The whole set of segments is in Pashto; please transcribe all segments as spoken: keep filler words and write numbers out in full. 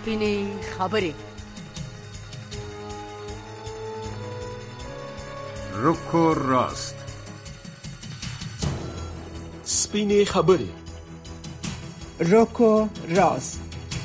سپینې خبرې. رکو راست. سپینې خبرې. رکو راست.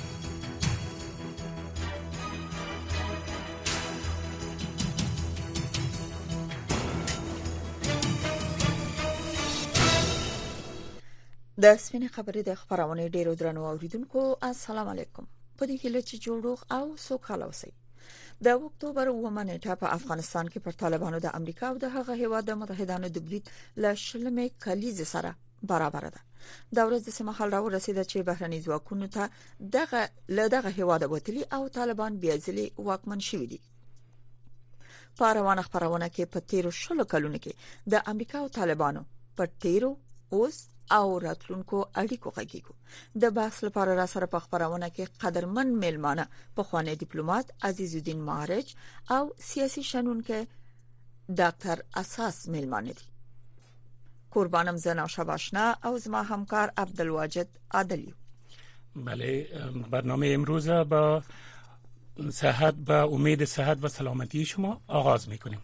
د سپینې خبرې د خبرونه ډیرو درنو اوریدونکو السلام علیکم. په دې کې لچ جوړوغ او سوکاله اوسئ. د اکتوبر اوومه نیټه په افغانستان کې پر طالبانو د امریکا او د هغه هیواد متحدانو د برید له شلمې کلیزې سره برابر ده. دا ورځ د سمحال راو رسیده چې بهرني ځواکونو ته دغه له دغه هیواد وتلی او طالبان بیا ځلې واکمن شوي دي. په روانه خبرونه کې په تیرو شلو کلونو کې د امریکا او طالبانو په تیرو اوس او راتلونکو اړیکو غږیږو. د بحث لپاره را سره په خبرونه کې قدرمن میلمانه په خوانې ډیپلوماټ عزیز الدین مارج او سیاسي شنونکو ډاکټر اساس میلمانه دي. قربانم زنا شباشنا او زما همکار عبدالواجد عادلی. بله، برنامه امروز با صحت با امید صحت و سلامتی شما آغاز میکنیم.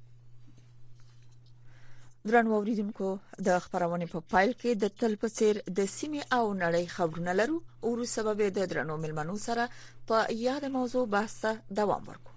درنو اوریدونکو د خبرونه په فایل کې د تل په څیر د سیمې او نړۍ خبرونه لرو او ورو سبب د درنو ملمنو سره په یاد موضوع بحث دوام ورکو.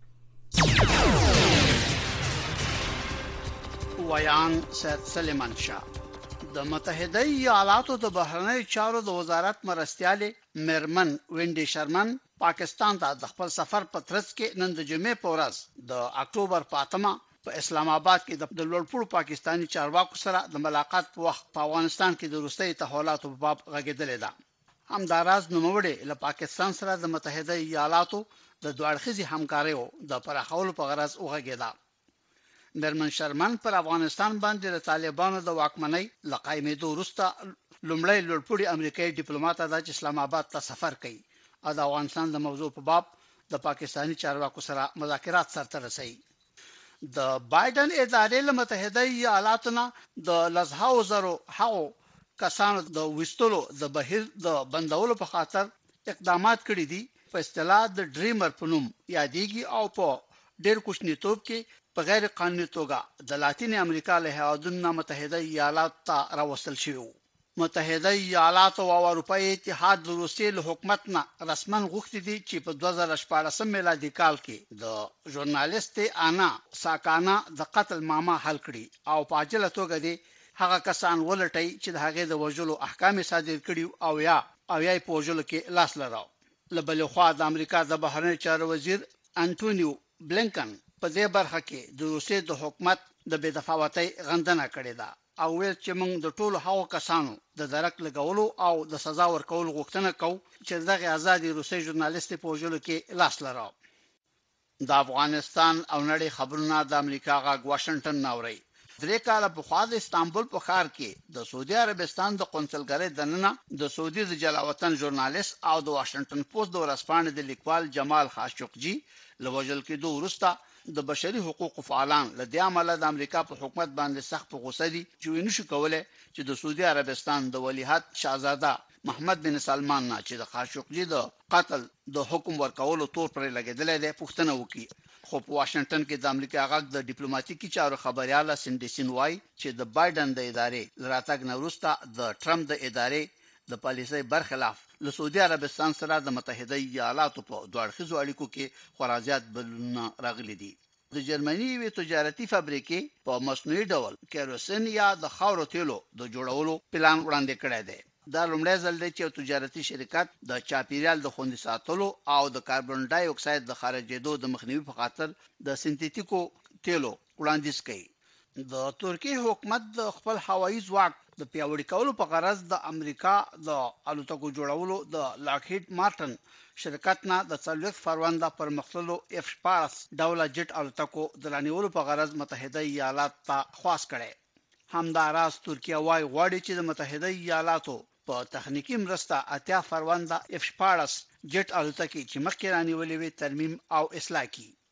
ویان سید سلیمان شاه د متحده ایالاتو د بهرنی چارو د وزارت مرستيالي مرمن وینډي شرمن پاکستان ته د خپل سفر په ترڅ کې نن د جمعې په ورځ د اکتوبر په اتمه په اسلام آباد کې د لوړپوړو پاکستانی چارواکو سره د ملاقات په وخت په افغانستان کې د روسي تحولاتو په باب غږیدل ده. همداراز نوموړي له پاکستان سره د متحده ایالاتو د دوړخیزي همکاریو د پراخولو په غرض وغږیده. مرمن شرمن پر افغانستان باندې د طالبانو د واکمنۍ لقایمېدو وروسته لومړی لوړپوړي امریکایي ډیپلوماټ د اسلام آباد ته سفر کوي او د افغانستان د موضوع په باب د پاکستانی چارواکو سره مذاکرات سره رسي. د بایدن ادارې له متحده ایالاتو نه د لزهاو زرو هاو کسانو د وستلو د بهیر د بندولو په خاطر اقدامات کړي دي. په اصطلاح د ډریمر په نوم یادېږي او په ډېر کوچنیتوب کې په غیر قانوني توګه د لاتین امریکا له هیوادونو متحده ایالات ته راوستل شوی. متحده ایالات او اروپאי اتحاد د روسیې له حکومت نه رسمن غوښتي دي چې په دوه زره شپاړس میلادي کال کې د ژورنالیست انا ساکانا د قتل معما حل کړي او په عاجله توګه دي هغه کسان ولټي چې د هغې د وژلو احکام صادر کړي او یا او یا په وژلو کې لاس لرو. لبل خو د امریکا د بهرنی چارو وزیر انټونیو بلینکن په دې برخه کې د روسیې د حکومت د بې دفاعتۍ غندنه کړې ده او ویل چې موږ د ټولو هغو کسانو د درک لګولو او د سزا ورکولو غوښتنه کوو چې دغه آزادي روسي ژورنالیست په وژلو کې لاس لرو. د افغانستان او نړۍ خبرونه د امریکا غاګ واشنگټن ناوړي. درې کاله په خوا د استانبول په ښار کې د سعودي عربستان د قونسلګرۍ دننه د سعودي د جلاوطن ژورنالیست او د واشنگټن پوسټ د ورځپاڼې د لیکوال جمال خاشقجي لوجل کې دوه ورسته د بشري حقوقو فعالان لدې عمله د امریکا په حکومت باندې سخت غوسه دي چې ونشي کولای چې د سعودي عربستان د ولیعهد شاهزاده محمد بن سلمان نه چې د خاشقجي د قتل د حکم ورکولو تور پر لګیدل دي پوښتنه وکړي. خو په واشنگټن کې د امریکا غاګ د ډیپلوماټیکي چارو خبرياله سندسین وای چې د بایدن د ادارې لراتګ نوروسته د ټرمپ د ادارې د پالیسۍ برخلاف له سعودي عربستان سره د متحده ایالاتو په دوړخیزو اړیکو کې خورازيات بدلونه راغلي دي. د جرمني وی تجارتي فابریکې په مصنوعي ډول کیروسین یا د خاورو تیلو د جوړولو پلان وړاندې کړی دی. دا لومړی ځل دی چې تجارتي شرکت د چاپیریال د خوندي ساتلو او د کاربن ډای اکساید د خارجېدو د مخنیوي په خاطر د سنتیټیکو تیلو وړاندیز کوي. د ترکیه حکومت د خپل هوایي ځواک د پیاوړي کولو په غرض د امریکا د الوتکو جوړولو د لاکهید مارټن شرکت نه د څلوېښت فروند پر مخلو اف شپاړس ډوله جټ الوتکو د لانیولو په غرض متحده ایالات ته خواست کړي. همداراز ترکیه وايي غواړي چې د متحده ایالاتو په تخنیکی مرسته اتیا فروند اف شپاړس جټ الوتکې چې مخکې رانیولې وي ترمیم او اصلاح کړي.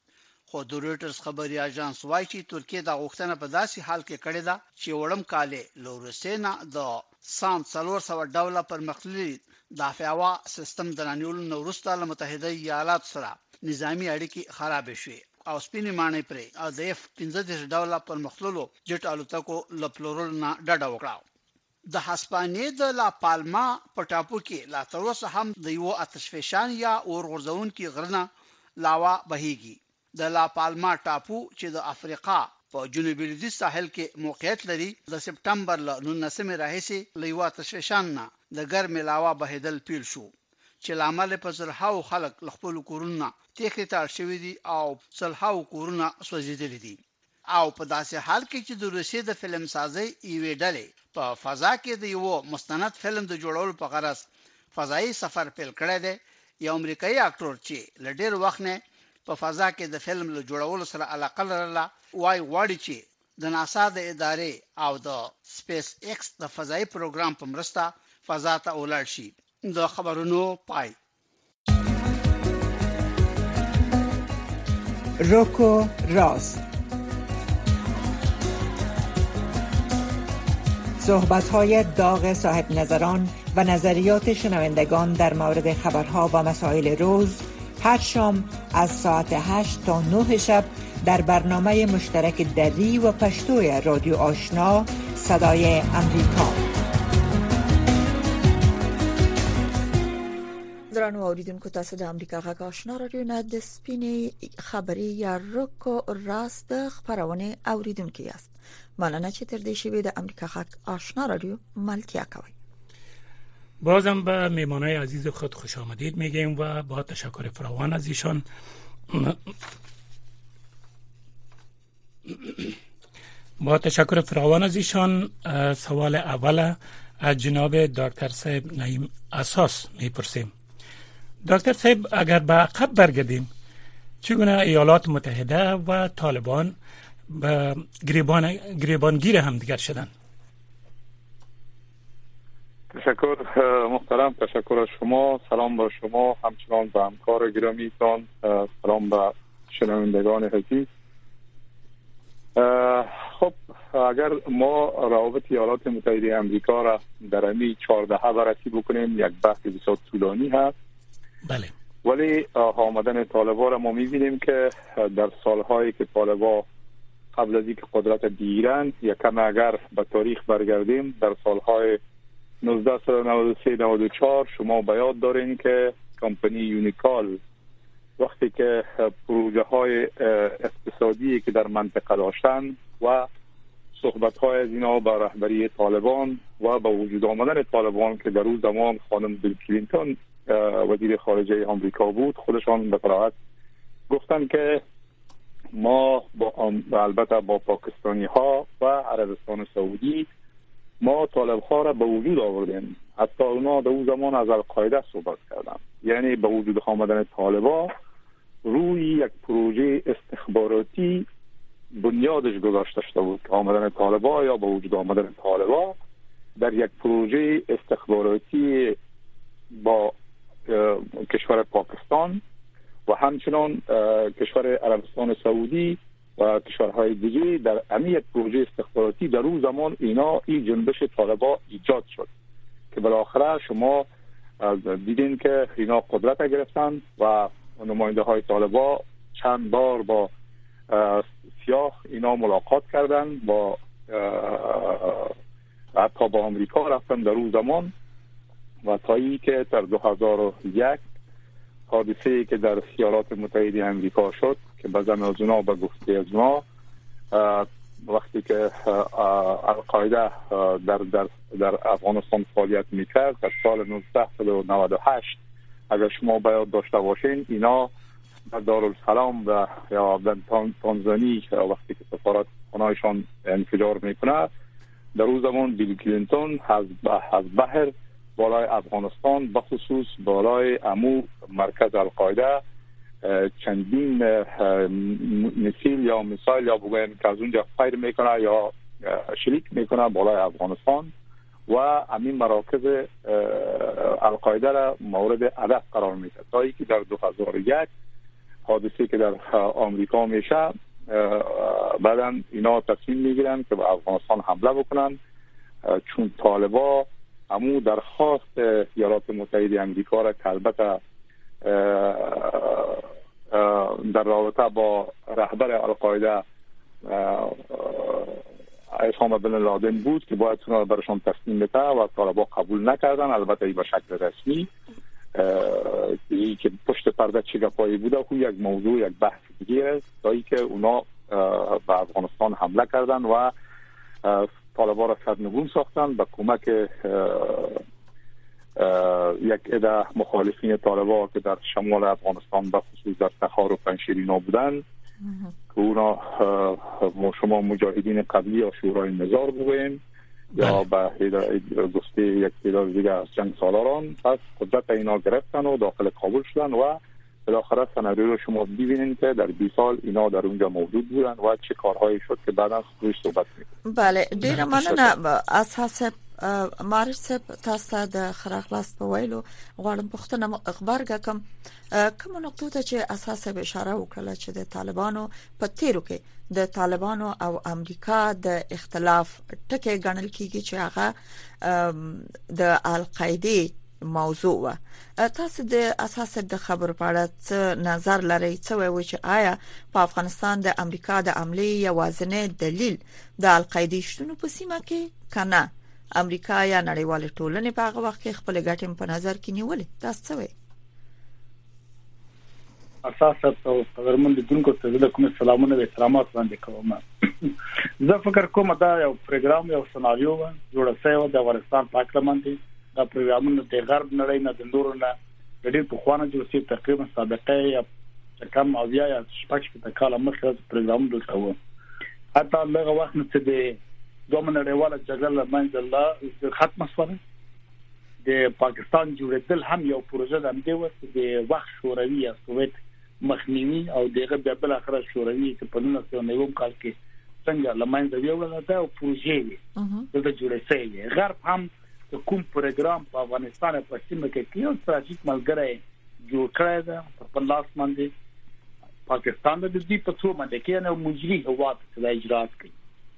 خو د رويټرز خبري اژانس وايي چې ترکیه د غوښتنه په داسې حال کې کړې ده چې وړم کاله لورسینا د سام څلور سوه ډوله پر مخلي د افیاوا سیستم د نانیول نورسته له متحده ایالات سره نظامی اړیکې خراب شوې او سپینې مانې پرې او د اف پنځه ډوله پر مخلولو جټ الوتکو لپلورل نه ډډه وکړه. د هسپانیې د لا پالما په ټاپو کې لا تر اوسه هم د یو آتشفشان یا اور غورځون کې غرنه لاوا بهيږي. د لا پالما ټاپو چې د افریقا په جنوبي لویدیځ ساحل کې موقعیت لري د سپټمبر ل نولسمې راهیسې له یو آتشفشان نه د ګرمې لاوا بهیدل پیل شو چې لامل په زرهاو خلک خپل کورونه تېخې ته شوي دي او سلهاو کورونه سوځېدلي دي. او په داسې حال کې چې د روسیې د فلم سازي ایوې ډلې په فضا کې د یو مستند فلم د جوړولو په غرض فضایي سفر پیل کړی دی. یو امریکایي اکټور چې لډیر وخت نه په فضا کې د فلم له جوړولو سره علاقه لرله وای غواړي چې د ناسا د ادارې او د سپیس ایکس د فضایي پروګرام په مرسته فضا ته ولاړ شي. د خبرونو پای. روکو راست، صحبت‌های داغ صاحب نظران و نظریات شنوندگان در مورد خبرها و مسائل روز هر شام از ساعت هشت تا نه شب در برنامه مشترک دری و پشتوی رادیو آشنا صدای امریکا. درنو اوریدونکو، تاسو د امریکا غږ آشنا رادیو نه د سپینې خبري یا روکو راست خبرونه اوریدونکو یاست. مننه چې تر دې شوی د امریکا غږ آشنا رادیو ملتیا کوي. بازم به میهمانای عزیز خود خوش آمدید میگیم و با تشکر فراوان از ایشان با تشکر فراوان از ایشان سوال اول از جناب دکتر صاحب نعیم اساس میپرسیم. دکتر صاحب، اگر به عقب برگردیم، چگونه ایالات متحده و طالبان به گریبان گریبانگیر هم دیگر شدن؟ تشکر محترم، تشکر از شما. سلام به شما، همچنان به همکار گرامیتان، سلام به شنوندگان عزیز. خب اگر ما روابط ایالات متحده آمریکا را در امی چهارده بررسی بکنیم، یک بحث بسیار طولانی هست. بله. ولی آمدن طالبان را ما می‌بینیم که در سالهایی که طالبان قبل از اینکه قدرت بگیرند، یکم اگر به تاریخ برگردیم، در سالهای نوزده نود و سه نود و چهار شما به یاد دارین که کمپانی یونیکال وقتی که پروژه های اقتصادی که در منطقه داشتن و صحبت های از اینا با رهبری طالبان و با وجود آمدن طالبان که در اون زمان خانم بیل کلینتون وزیر خارجه آمریکا بود، خودشان به صراحت گفتن که ما با البته با پاکستانی ها و عربستان سعودی ما طالب ها را به وجود آوردیم. حتی اونا در اون زمان از القاعده صحبت کردن. یعنی به وجود آمدن طالبان روی یک پروژه استخباراتی بنیادش گذاشته شده بود که آمدن طالبان یا به وجود آمدن طالبان در یک پروژه استخباراتی با کشور پاکستان و همچنان کشور عربستان سعودی و کشورهای دیگه در امی یک پروژه استخباراتی در اون زمان اینا این جنبش طالبان ایجاد شد که بالاخره شما دیدین که اینا قدرت گرفتن و نماینده های طالبان چند بار با سیاه اینا ملاقات کردن، با حتی با امریکا رفتن در اون زمان و تا ای که در دو هزار و یک حادثه‌ای که در ایالات متحده آمریکا شد که بعضن از اونا به گفته از ما وقتی که القاعده در, در, در افغانستان فعالیت میکرد در سال نوزده نود و هشت، اگر شما باید داشته باشین، اینا در دارالسلام و یا در تانزانی وقتی که سفارت خانه‌شان انفجار میکنه، در اون زمان بیل کلینتون از بحر بالای افغانستان بخصوص بالای امو مرکز القاعده چندین میسیل یا میسایل یا بگویم که از اونجا فایر میکنه یا شلیک میکنه بالای افغانستان و همین مراکز القاعده را مورد هدف قرار میده تا اینکه در دو هزار و یک حادثه که در آمریکا میشه بعداً اینا تصمیم میگیرن که به افغانستان حمله بکنن، چون طالبا همو درخواست ایالات متحده آمریکا را که البته در رابطه با رهبر القاعده اسامه بن لادن بود که باید اونا برشان تسلیم بده و طالبا قبول نکردن. البته ای به شکل رسمی ای که پشت پرده چه گپایی بوده خو یک موضوع یک بحث دیگه است، تا ای که اونا به افغانستان حمله کردن و طالبا را سرنگون ساختن به کمک یک عده مخالفین طالبا که در شمال افغانستان به خصوص در تخار و پنشیرینا بودن که اونا شما مجاهدین قبلی یا شورای نظار بگویم یا به گفته یک تعداد دیگه از جنگ سالاران، پس قدرت اینا گرفتن و داخل کابل شدن و بالاخره سناریو رو شما ببینید که در بیست سال اینا در اونجا موجود بودن و چه کارهایی شد که بعدا روش صحبت می‌کنیم. بله ډیر مننه. اساس معرض صاحب تاسو د خراغلاست په ویلو غواړم پښتنه خبرګه کوم کوم نقطو ته چې اساس به اشاره وکړه چې د طالبانو په تیرو کې د طالبانو او امریکا د اختلاف ټکي ګڼل کیږي چې هغه د القاعده موضوع و. تاسو د اساس د خبر په اړه څه نظر لرئ؟ څه وایي چې آیا په افغانستان د امریکا د عملې یوازینی دلیل د القاعده شتون په سیمه کې کنه امریکا یا نړیوال ټولنې په هغه وخت کې خپل ګټې په نظر کې نیولې؟ تاسو څه وایي؟ اساسا او قدرمن لیدونکو ته د کوم سلامونه او احترامات وړاندې کوم. زه فکر کوم دا یو پروګرام یو سناریو جوړ شوی د افغانستان پارلمان دی. دا پروګرامونه د غرب نړۍ نه د نورو نه د ډېر په خوانه جوړ شوی، تقریبا سابقه یا کم او بیا یا شپږ کې کاله مخکې پروګرام جوړ شو. حتی هغه وخت چې د دوه نړیواله جګړه لمنځه الله ختمه شوه، د پاکستان جوړېدل هم یو پروژه ده د وخت د وخت شوروي یا سوویت مخنیوي او دغه د بل اخر شوروي چې په نولس سوه نوي کال کې څنګه لمنځه ویول دا پروژه وي د جوړې شوی. غرب هم کوم پروګرام په افغانستان په سیمه کې یو ستراتیژیک ملګری جوړ کړی دی په لاس باندې. پاکستان د دې په څو باندې کې نه مجري هوات د اجرات کوي.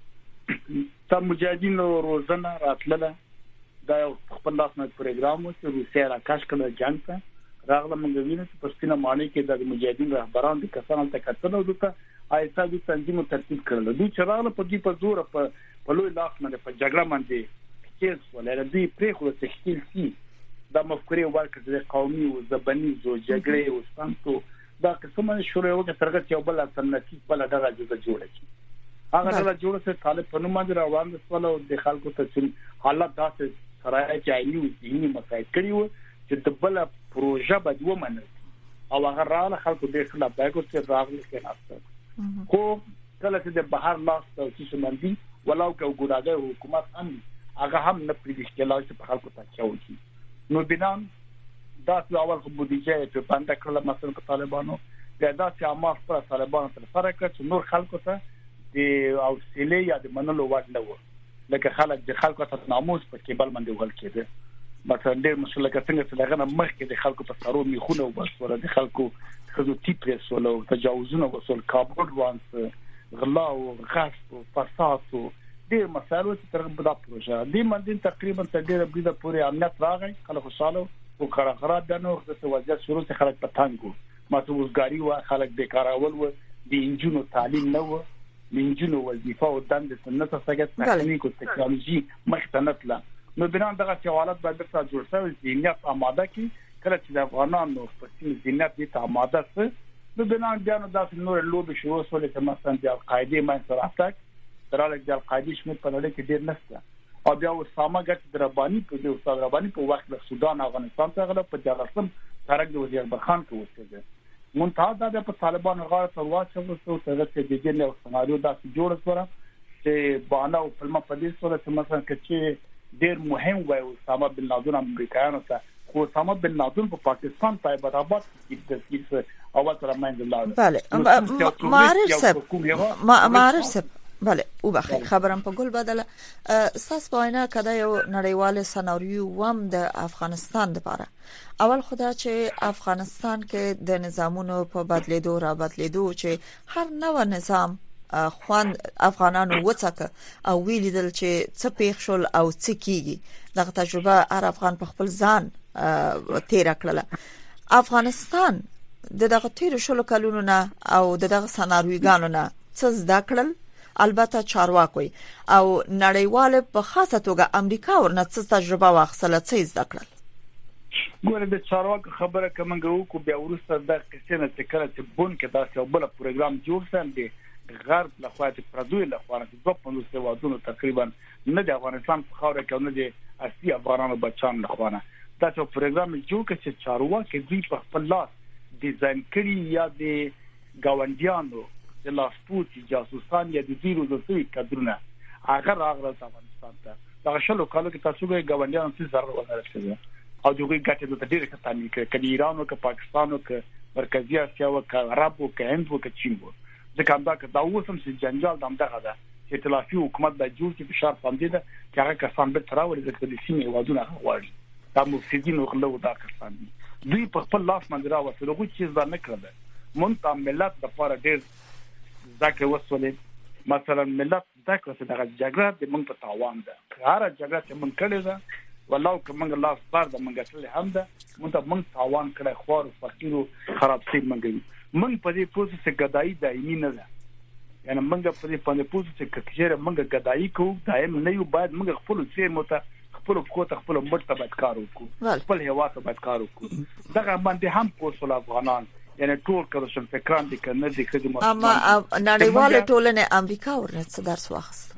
تم مجاهدینو روزنه راتلله دا یو خپل لاس نه پروګرام و چې روسیا را کاش کړل جنگ ته راغله. موږ وینو چې په سپینه معنی کې د مجاهدین رهبران د کسانو ته کتل او د آیسا د تنظیم ترتیب کړل. دوی چې راغله په دې په زور په په لوی لاس باندې په جګړه باندې کېس ولر دوی پرې خو تشکیل سي د مفکورې ورکړه د قومي او زبني زو جګړې او سانتو دا قسمه شروع وکړه ترغه یو بل الټرناتیو بل ډله جوړه شي. هغه ډله جوړه چې طالب په نوم باندې روان دي سوال او د خلکو ته چې حالت داسې سره جایلو ځینی مسایل کړی و چې د بل پروژه بد ومنل او هغه رااله خلکو د خلاف دغه څه راغلي کې ناشته. خو کله چې د بهر لاس او چې مندي ولو که ګوډاګه حکومت هم هغه هم نه پریږدي چې په خلکو ته چاوي. نو بنان دا اول خو بودیجه په باندې کړل مثلا طالبانو دا داسې عامه پر طالبانو تر سره کړ چې نور خلکو ته د اوسیلې یا د منلو وړ نه و، لکه خلک د خلکو ته ناموس په کېبل باندې ول کېده. مثلا ډېر مسلکه څنګه چې دغه مخکې د خلکو په سرو میخونه وبسوره، د خلکو خزو تیپرس ولو تجاوزونه وسول، کابل وانس غلا او غصب او فساد او ډېر مسایل چې تر په دا پروژه د مندین تقریبا تر ډېر بده پورې امنیت راغی. خلک خوشاله او قراقرات د نو د وضعیت شروع څخه خلک پټانګو ماته وزګاری و، خلک بیکارول و، د انجونو تعلیم نه و، د انجونو وظیفه او دند سنت څخه تکنیک او ټکنالوژي مختنتله. نو بنان دغه حوالات باید تر جوړ شوی ذهنیت آماده کی کله چې د افغانانو په سیمه ذهنیت دې آماده سه. نو بنان بیا نو داسې نور لوب شروع شول چې مثلا د القاعده من سره اتاک دراله د القاعده شمول په لړ کې ډیر نشته او بیا اسامه ګټ دربانی په دې استاد ربانی په وخت د سودان افغانستان څخه غل په جلسم سرک د وزیر برخان کې وسیده منتها د په طالبان غاړه پر واچو څو څه د دې نه سناریو داسې جوړ کړه چې باندې او فلم په دې سره چې مثلا کې ډیر مهم وای اسامه بن لادن امریکایانو ته، خو اسامه بن لادن په پاکستان په آباد کې د تفسیر اول تر ماین الله. بله معرض صاحب معرض صاحب بله او بخیر خبرم په ګل بدله اساس باینه کده یو نړیوال سناریو وم د افغانستان لپاره اول خدا چې افغانستان کې د نظامونو په بدلیدو را بدلیدو چې هر نوو نظام خوان افغانانو وڅکه او ویلیدل چې څه پیښ شول او څه کیږي دغه تجربه هر افغان په خپل ځان تیر کړله. افغانستان د دغه تیر شلو کلونو نه او دغه سناریوګانو نه څه زده کړل البته چارواکي او نړیوال په خاصه توګه امریکا ورنه څه تجربه واخصله څه زده کړل. ګوره د چارواکو خبره کومه کو بیا ورسته د قصې نه تکړه چې بون کې دا څو بل پروګرام جوړ سم دي غرب له خوا ته پردوی له خوا ته دوه پنځوس وادونو تقریبا نه د افغانستان په خاور کې نه دي اصلي افغانانو بچان له خوا نه دا څو پروګرام جوړ کړي چې چارواکي دوی په خپل لاس ډیزاین کړي یا د گاونډیانو د لاسپوتي جاسوسان یا د دیرو د سوي کډرونه هغه راغله افغانستان ته دا شلو کالو کې تاسو ګورئ گاونډیانو څه ضرر ورسېږي او دوی ګټه د ډیره کتانی کې کډی ایران او کې پاکستان او کې مرکزی اسیا او کې عرب او کې هند او کې چین وو ځکه دا که دا اوسم چې جنجال د امدغه ده چې ائتلافي حکومت د جوړ کې فشار باندې ده چې هغه کسان به تراوري ځکه د سیمې وادونه غواړي دا مفسدين او غلو دا کسان دوی په خپل لاس باندې راوته دغه چیز دا نه کړل مونږ ملت د لپاره ډېر ځکه وسولې مثلا ملت ځکه چې دغه جګړه د مونږ په تاوان ده هر جګړه چې مونږ کړې ده والله که مونږ لاس بار د مونږ ټول هم ده مونږ ته مونږ تاوان کړی خور او فقیر او خراب سي مونږ مونږ په دې پوسټ کې ګدایي دایمي نه ده یعنی مونږ په دې باندې پوسټ کې کچېره مونږ ګدایي کوو دایم نه یو باید مونږ خپل څیر مت خپل کوته خپل مرتبه کار وکړو خپل هوا ته باید کار وکړو دغه باندې هم کوسل افغانان یعنی ټول کروشن فکران دي کنه دي کړي اما نړیواله ټولنه امریکا ورته درس واخست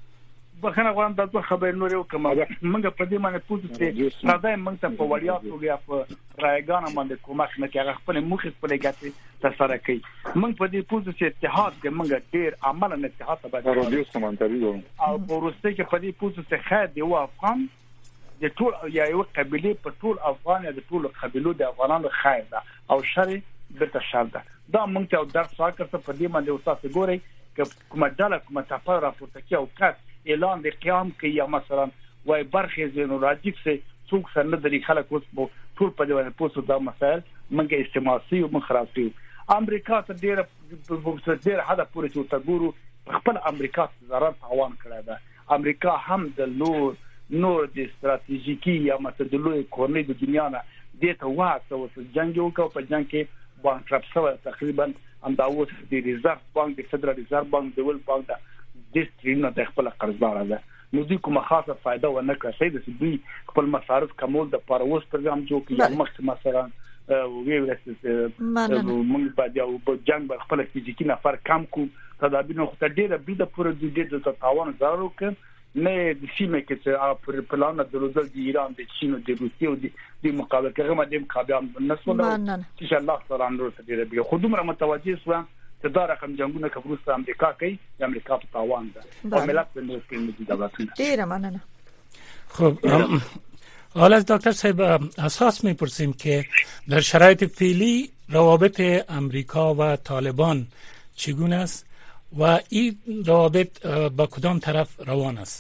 بخنه غواړم دا څه خبر نور یو کومه موږ په دې باندې پوښتنه چې نه دا موږ ته په وړیا توګه په رایګان باندې کومه نه کې هغه خپل مخ خپل ګټي تسره کوي موږ په دې پوښتنه چې اتحاد کې موږ ډیر عمل نه اتحاد ته باید رادیو سمانتري او ورسته کې په دې پوښتنه چې خیر دی او افغان د ټول یا یو قبيله په ټول افغان یا د ټول قبيلو د افغانانو خیر ده او شری به شال ده دا موږ ته درس واکړه په دې باندې اوسه ګوري چې کومه ډله کومه تاسو راپورته کې او کات اعلان د قیام کې یا مثلا وای برخه زینو راځي چې څوک سره د خلک اوس ټول په دې باندې پوسټ دا مسائل منګه استعمالي او منخرافي امریکا ته ډیره ډیره حدا پورې چې تګورو خپل امریکا ضرر تاوان کړی دا امریکا هم د لور نور د استراتیژیکي یا متدلوي کورنۍ د دنیا نه د ته واسه او جنگ یو کو په جنگ کې بانکرپسي تقریبا هم دا اوس د ریزرف بانک د فدرال ریزرف بانک د ول بانک د سترینه د خپل قرضدار ده نو دوی کومه خاصه فائدہ ونه کړی د دوی خپل مصارف کمول د پاروس پروګرام جوړ کړي مخ مثلا وی ورسته موږ په یو جنگ خپل فزیکی نفر کم کو تدابیر نو ته ډیره بيد پوره د دې د تاوان ضرر وکړ نه د سیمه کې چې په پلان د روزل د ایران د چین او د روسیې او د مقابله کې هم د مقابله نسول چې الله تعالی نور ته ډیره به خودمره متوجه شو چې دا رقم جنگونه کبروس امریکا کوي د امریکا په تاوان ده او ملت د نور کې دي دولتونه ډیره مننه. خب حالا از دکتر صاحب اساس میپرسیم که در شرایط فعلی روابط امریکا و طالبان چگونه است و این روابط با کدام طرف روان است؟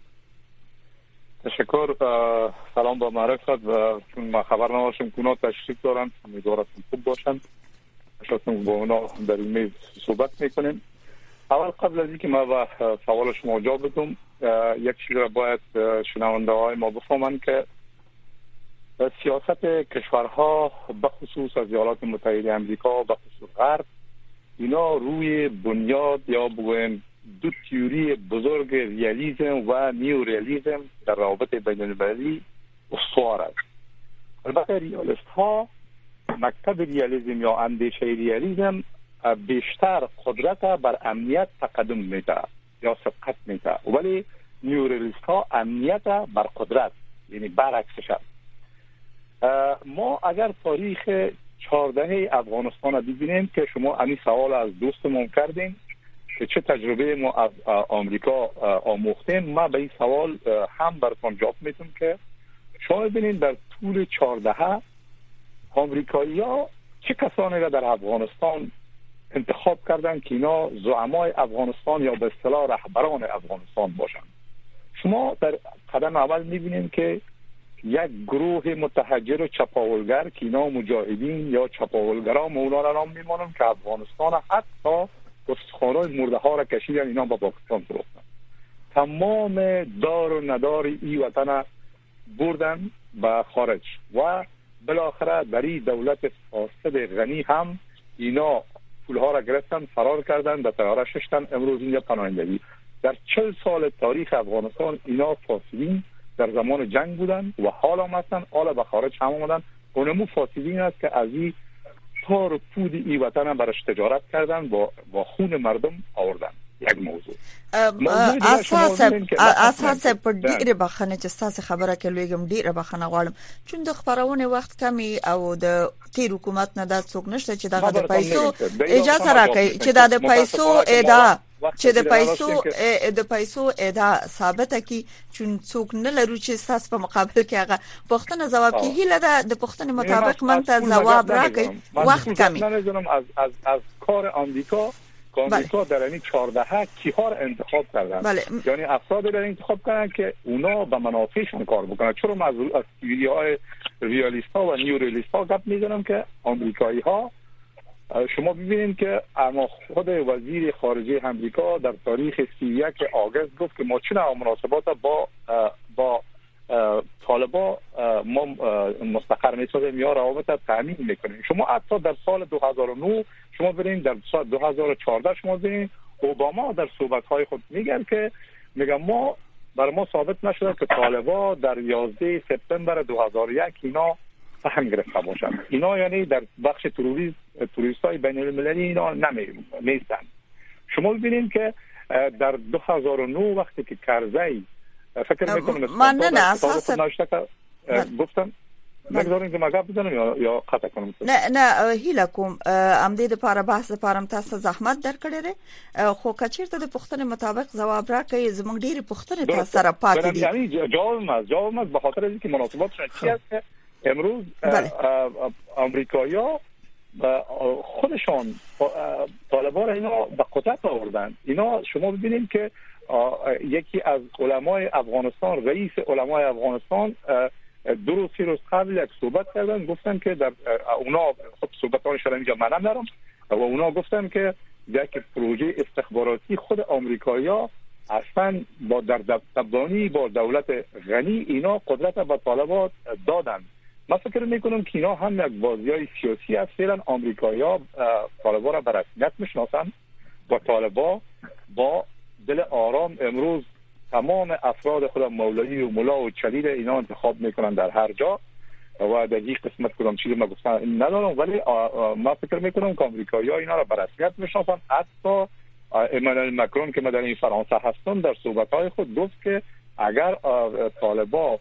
تشکر. سلام با معرفت و چون ما خبر نداشتم که اونا تشریف دارن امیدوارم خوب باشن شاید با اونا در این میز صحبت میکنیم. اول قبل از اینکه ما با سوال شما جواب بدم یک چیز را باید شنونده های ما بفهمند که سیاست کشورها بخصوص از ایالات متحده آمریکا بخصوص غرب اینا روی بنیاد یا بگویم دو تئوری بزرگ ریالیسم و نیو ریالیسم در روابط بین المللی استوار است. البته ریالیست ها مکتب ریالیسم یا اندیشه ریالیسم بیشتر قدرت بر امنیت تقدم میده یا سبقت میده ولی نیو ریالیست ها امنیت بر قدرت یعنی برعکسش است. ما اگر تاریخ چهارده افغانستان را ببینیم که شما همین سوال از دوستمون کردین که چه تجربه ما از آمریکا آموختیم ما به این سوال هم براتون جواب میدم که شما ببینید در طول چهارده آمریکایی‌ها چه کسانی را در افغانستان انتخاب کردن که اینا زعمای افغانستان یا به اصطلاح رهبران افغانستان باشند. شما در قدم اول می‌بینید که یک گروه متحجر و چپاولگر که اینا مجاهدین یا چپاولگرا مولا را نام می‌مانند که افغانستان حتی استخوان‌های مرده ها را کشیدن اینا به پاکستان فروختن. تمام دار و ندار این وطن بردن به خارج و بالاخره در این دولت فاسد غنی هم اینا پولها را گرفتن، فرار کردن، به طیاره ششتن، امروز اینجا پناهندگی. در چل سال تاریخ افغانستان اینا فاسدین در زمان جنگ بودن و حال هم هستن، حالا به خارج هم آمدن. اونمو فاسدین است که از این تار و پود این وطن برش تجارت کردن، با, با خون مردم آوردن. یک موضوع اساس اساس په ډیره بخنه چې تاسو خبره کولېږم ډیره بخنه غواړم چون د خبرونه وخت کمی او د تیر حکومت نه د څوک نشته چې دغه د پیسو اجازه راکړي چې د پیسو ادا چې د پیسو د پیسو ادا ثابته کی چون څوک نه لرو چې تاسو په مقابل کې هغه پښتنه جواب کې هیله ده د پښتنه مطابق مونږ ته جواب راکړي وخت کمی از از از کار آمریکا آمریکا در این چهارده کیها را انتخاب کردن. بله. یعنی افراد را انتخاب کردن که اونا به منافعشون کار بکنن. چرا از از تئوری‌های ریالیست ها و نیوریالیست ها گپ میزنم که آمریکایی ها، شما ببینید که اما خود وزیر خارجه آمریکا در تاریخ سی و یک آگوست گفت که ما چه مناسبات با با طالبا ما مستقر می‌سازیم یا روابط تامین میکنیم. شما حتی در سال دو هزار و نه شما ببینید، در سال دو هزار و چهارده شما ببینید اوباما در صحبت‌های خود میگن که میگن ما بر ما ثابت نشده که طالبا در یازده سپتامبر دو هزار و یک اینا سهم گرفته باشند. اینا یعنی در بخش تروریسم توریستای بین المللی اینا نمیستن. شما ببینید که در دو هزار و نه وقتی که کرزی فکر میکنم من نه اساس گفتم نگذارین که مگه بزنم یا یا قطع کنم. نه نه هیله کوم ام دې لپاره بحث لپاره تاسو زحمت درکړی خو کچیرته د پښتنې مطابق جواب راکړي زموږ ډیره پښتنې تاسو سره پاتې دي. یعنی جواب ما جواب ما به خاطر اینکه مناسبات شخصی است که امروز آمریکایی‌ها خودشان طالبان را اینا به قدرت آوردن. اینا شما ببینید که یکی از علمای افغانستان، رئیس علمای افغانستان دو روز سه روز قبل یک صحبت کردن، گفتن که در اونا خود صحبتانش را اینجا منم دارم و اونا گفتن که یک پروژه استخباراتی خود آمریکایی‌ها اصلا با در دبدانی با دولت غنی اینا قدرت به طالبان دادن. من فکر میکنم که اینا هم یک بازیای سیاسی است. فعلا آمریکایی‌ها طالبان را به رسمیت میشناسن و طالبان با دل آرام امروز تمام افراد خود مولوی و ملا و چلیل اینا انتخاب میکنن در هر جا و در یک قسمت کدام چیزی ما گفتن ندارم، ولی ما فکر میکنم که آمریکایی‌ها اینا را به رسمیت میشناسن. حتی امانوئل مکرون که ما در این فرانسه هستم در صحبت‌های خود گفت که اگر طالبان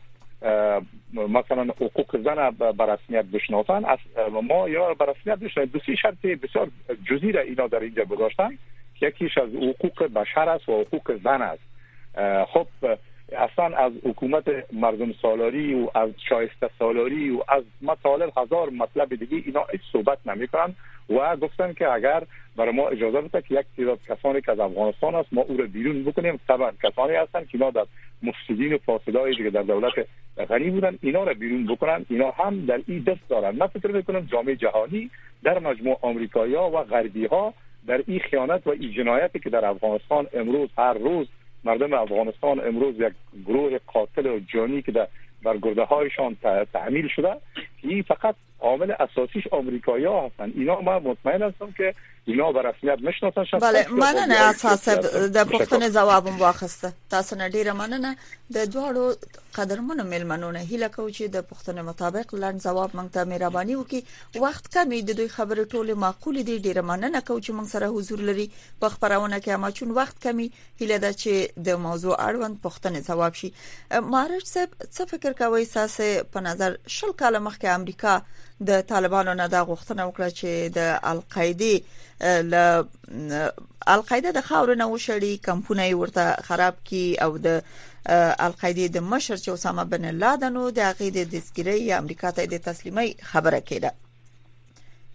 مثلا حقوق زن به رسمیت بشناسن ما یا به رسمیت بشناسن. دو سه شرط بسیار جزئی را اینا در اینجا گذاشتن که یکیش از حقوق بشر است و حقوق زن است. خب اصلا از حکومت مردم سالاری و از شایسته سالاری و از مطالب هزار مطلب دیگه اینا هیچ صحبت نمیکنن و گفتن که اگر برای ما اجازه بده که یک تعداد کسانی که از افغانستان است ما او را بیرون بکنیم. طبعا کسانی هستن که اینا در مفسدین و فاسدای دیگه در دولت غنی بودن، اینا را بیرون بکنن. اینا هم در این دست دارن. من فکر میکنم جامعه جهانی در مجموع آمریکایی‌ها و غربی‌ها در این خیانت و این جنایتی که در افغانستان امروز هر روز مردم افغانستان امروز یک گروه قاتل و جانی که در بر گرده هایشان تعمیل شده، این فقط عامل اساسیش آمریکایی‌ها هستن. اینا ما مطمئن هستم که اینا به رسمیت میشناسن. بله مننه اساس د پښتنې جوابم واخسته. تاسو نه ډیره مننه. د دوړو قدرمنو ملمنونه هیله کوم چې د پښتنې مطابق لاند جواب مونږ ته مهرباني وکړي. وخت کمی د دوی خبره ټوله معقول دي. ډیره مننه کوم چې مونږ سره حضور لري په خبرونه کې، اما چون وخت کمی هیله ده چې د موضوع اړوند پښتنې جواب شي. مارج صاحب څه فکر کوي تاسو په نظر شل کاله مخکې امریکا د طالبانو نه د غوښتنه وکړه چې د القاعده ل القاعده د خاور نه وشړي کمپونه ورته خراب کی او د القاعده د مشر چې اسامه بن لادن او د عقیده دستګری امریکا ته د تسلیمي خبره کړه.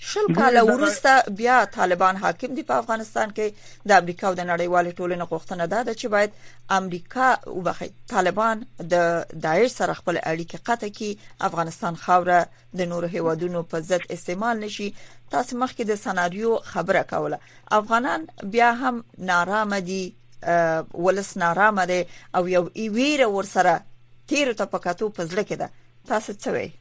شل کاله وروسته بیا طالبان حاکم دي په افغانستان کې. د امریکا او د نړیوال ټولنې غوښتنه ده چې باید امریکا وبخي طالبان د داعش سره خپل اړیکې قطع کړي، افغانستان خاوره د نورو هیوادونو په ضد استعمال نشي. تاسو مخکې د سناریو خبره کوله، افغانان بیا هم نارامه دي، ولس نارامه دي او یو ویره ورسره تیر ته پکاتو پزله کې ده. تاسو څه وایي؟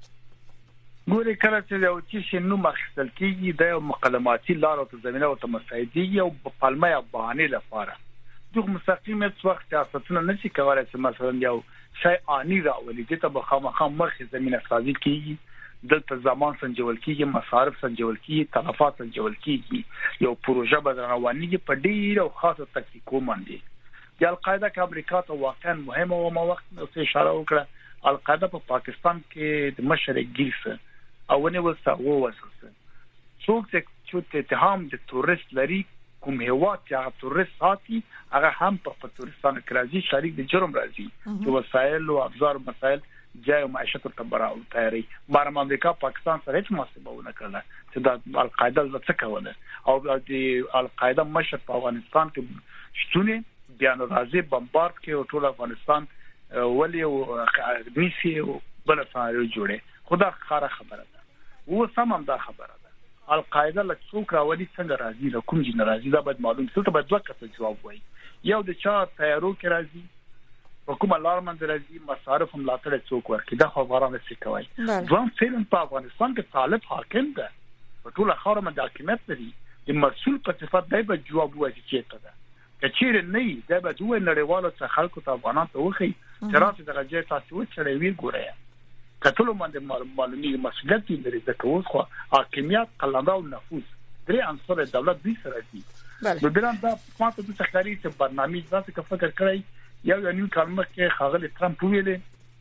ګوري کله چې یو چې نو مخکل کیږي د مقالماتي لارو ته زمينه او تمسایدي او په پالمه یا بهانه لپاره دغه مستقیم هیڅ وخت سیاستونه نشي کولای چې مثلا یو شی آنی راولي چې ته بخامخه مرخه زمينه سازي کیږي، دلته زمان سنجول کیږي، مصارف سنجول کیږي، تلفات سنجول کیږي، یو پروژه بدروانیږي په ډیر او خاصه تکتیکو باندې. د القاعده کې امریکا ته واقعا مهمه او ما وخت نو اشاره وکړه. القاعده په پاکستان کې د مشرق ګیرسه او نه وسه وو وسه څوک چې اتهام د تورست لري کوم هوا چې تورست ساتي هغه هم په تورستان کې راځي، شریک د جرم راځي چې وسایل او افزار مسایل جای معیشت ته براو تیاری. بارم امریکا پاکستان سره هیڅ محاسبه ونه کړله چې د القاعده څه کوله او د القاعده مشر په افغانستان کې شتونه بیان راځي بمبارد کې او ټول افغانستان ولې او نیسی بل سره جوړه. خدا خاره خبره ده و سمم دا خبره ده. القاعده له څوک راولي څنګه راځي له کوم جن راځي دا باید معلوم څه ته باید دوه کسه جواب وایي. یو د چا تیارو کې راځي حکومت لارمن راځي مصارف هم لاته څوک ورکړي دا خبرانه څه کوي. ځوان فعلا په افغانستان کې طالب حاکم ده په ټول خاور باندې حاکمیت لري. د مسؤل په صفت دی به جواب وایي چې څه ده کچیر نه دا به دوه نړیوالو څخه خلکو ته افغانان ته وخی تراسه درجه تاسو چې وی ګوریا کټلو باندې معلومي مسؤلیت لري د کوز خو حاکمیت قلمرو او نفوذ درې عنصر دولت دې سره دي. نو بلان دا ماته د تخاري چې برنامج ځکه که فکر کړی یو یو کلمه کې خاغلی ترامپ ویلې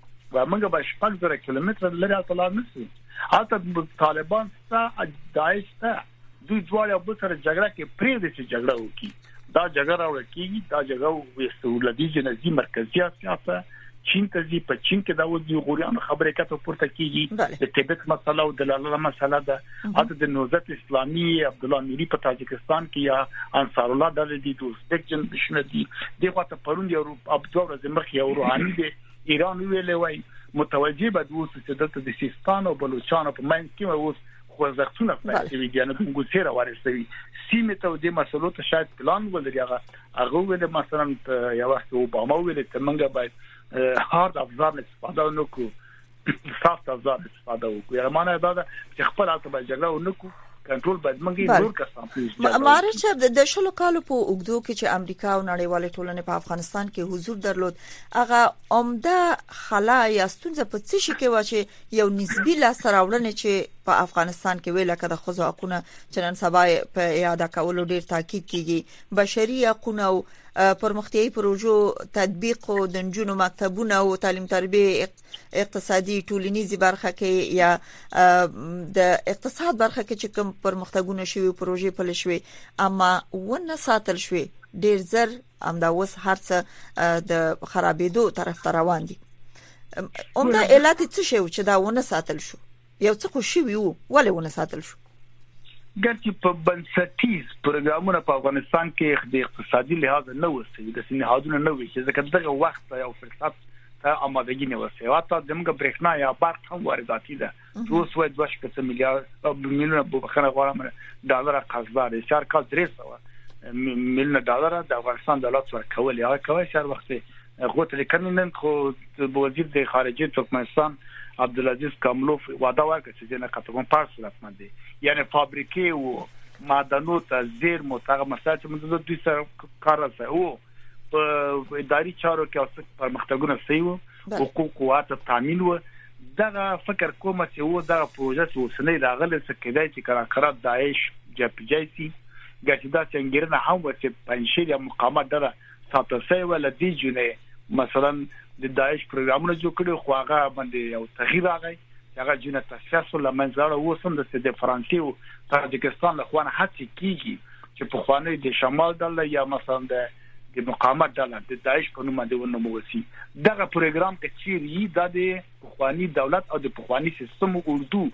و موږ به شپږ زره کیلومتر لري اطلاع نشي. حتی طالبان ته داعش ته دوی ځوړ یو بل سره جګړه کې پرې دي چې جګړه وکړي. دا جګړه ورکیږي دا جګړه وسولدي جنزي مرکزي اسیا چین ته ځي په چین کې دا ودی غوریانو خبرې کته پورته کیږي د تبت مسله او د لاله مسله ده. حتی د نوزت اسلامي عبد الله میری په تاجکستان کې یا انصار الله د دې د ازبک جن بشنه دي دغه ته پروند یو ابدو ورځ مخ یو روحاني دی ایران ویلې وای متوجه بد وو چې دلته د سیستان او بلوچستان په منځ کې وو خو ځختونه پاتې وي ګانه د ګوسیره وارستوي سیمه ته د مسلو ته شاید پلان ولري هغه هغه ول مثلا یو وخت اوباما ویل ته منګه باید هارد افزار استفاده ونکو سافت افزار استفاده وکړو. یعنی معنی دا ده چې خپل حالت باندې جګړه ونکو کنټرول باید منګي نور کسان پیژني. مارچ د شلو کالو په اوګدو کې چې امریکا او نړیوال ټولنې په افغانستان کې حضور درلود هغه عمده خلا یا ستونزه په څه شي کې و چې یو نسبی لاسراوړنه چې په افغانستان کې ویل کده خو حقونه چنن سبا په اعاده کولو ډیر تاکید کیږي، بشري حقوق او پرمختیایي پروژو تطبیق او د جنونو مکتبونه او تعلیم تربیه اقتصادي ټولنیزي برخه کې یا د اقتصاد برخه کې چې کوم پرمختګونه شوي پروژې پلي شوي اما ونه ساتل شوي ډیر زر امدا وس هرڅه د خرابېدو طرف ته روان دي. عمده علت څه شی چې دا ونه ساتل شو یو څه خو شي وو ولې ونه ساتل شو؟ ګرځي په بنسټیز پروګرامونه په افغانستان کې د اقتصادي لحاظ نه وسوي د سنهادونه نه وي چې ځکه دغه وخت یو فرصت ته آمادګي نه وسوي. واته دمګه برېښنا یا برق هم وارداتي ده دوه سوه دوه شپږ میلیارډ میلیونه بخښنه غواړم ډالر قرضدار اشار کال درې سوه میلیونه ډالر د افغانستان دولت ورکول یا کوي شهر وخت غوته لیکنن خو وزیر د خارجه ترکمنستان عبدالعزیز کاملوف وعده ورکړه چې نه قطعاً پارس راتمنده یعنی فابریکې او معدنو ته زیر متغه مسله چې موږ د دوی سره کار وکړو په اداري چارو کې اوس پرمختګونه سيو حقوق او تامین و دغه فکر کوم چې و دغه پروژه وسنۍ راغله چې کېدای چې کراکرات داعش جپجایسي ګټدا څنګه نه هم ورته پنځه یا مقامات دره ساتسه ولدي جنې مثلا د داعش پروګرامونه جوړ کړي خو هغه باندې یو تغییر راغی هغه جنہ تاسیس له منځره وسم د فرانسې او تاجکستان له خوانه هڅه کیږي چې په خوانه د شمال ډله یا مثلا د د مقاومت ډله د داعش په نوم باندې ونموسي دغه پروګرام کې چیرې د پخوانی دولت او د پخوانی سیستم اردو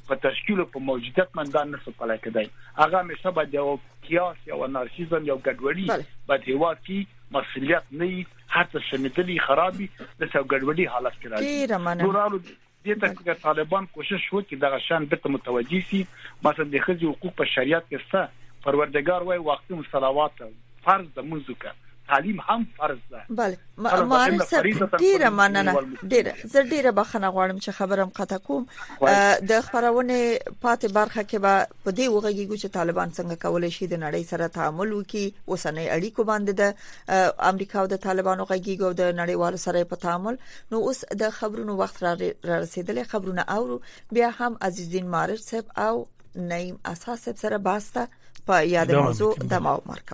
په تشکیل په موجودیت من دا نسو پلای کېدای. هغه همیشه باید یو کیاس یا انارشیزم یا ګډوډي باید هوا کی مسؤلیت نه حتی شمیدلی خرابي د څو ګډوډي حالت کې راځي. نورالو دې ته چې طالبان کوشش وکړي د شان به متوجي سي مثلا د خځې حقوق په شریعت کې څه پروردگار وای وخت صلوات فرض د منځ تعلیم هم فرض ده. بله معلم صاحب ډیره مننه. ډیره زه ډیره بخښنه غواړم چې خبرم قطع کوم. د خبرونه پاتې برخه کې به په دې وغږیږو چې طالبان څنګه کولای شي د نړۍ سره تعامل وکړي. اوسنۍ اړیکو باندې د امریکا او د طالبانو غږیږي او د نړیوالو سره په تعامل. نو اوس د خبرونو وخت را رسیدلی. خبرونه اورو بیا هم عزیزدین مارج صاحب او نعیم اساس صاحب سره باسته په یاد موضوع دماغ مرکه.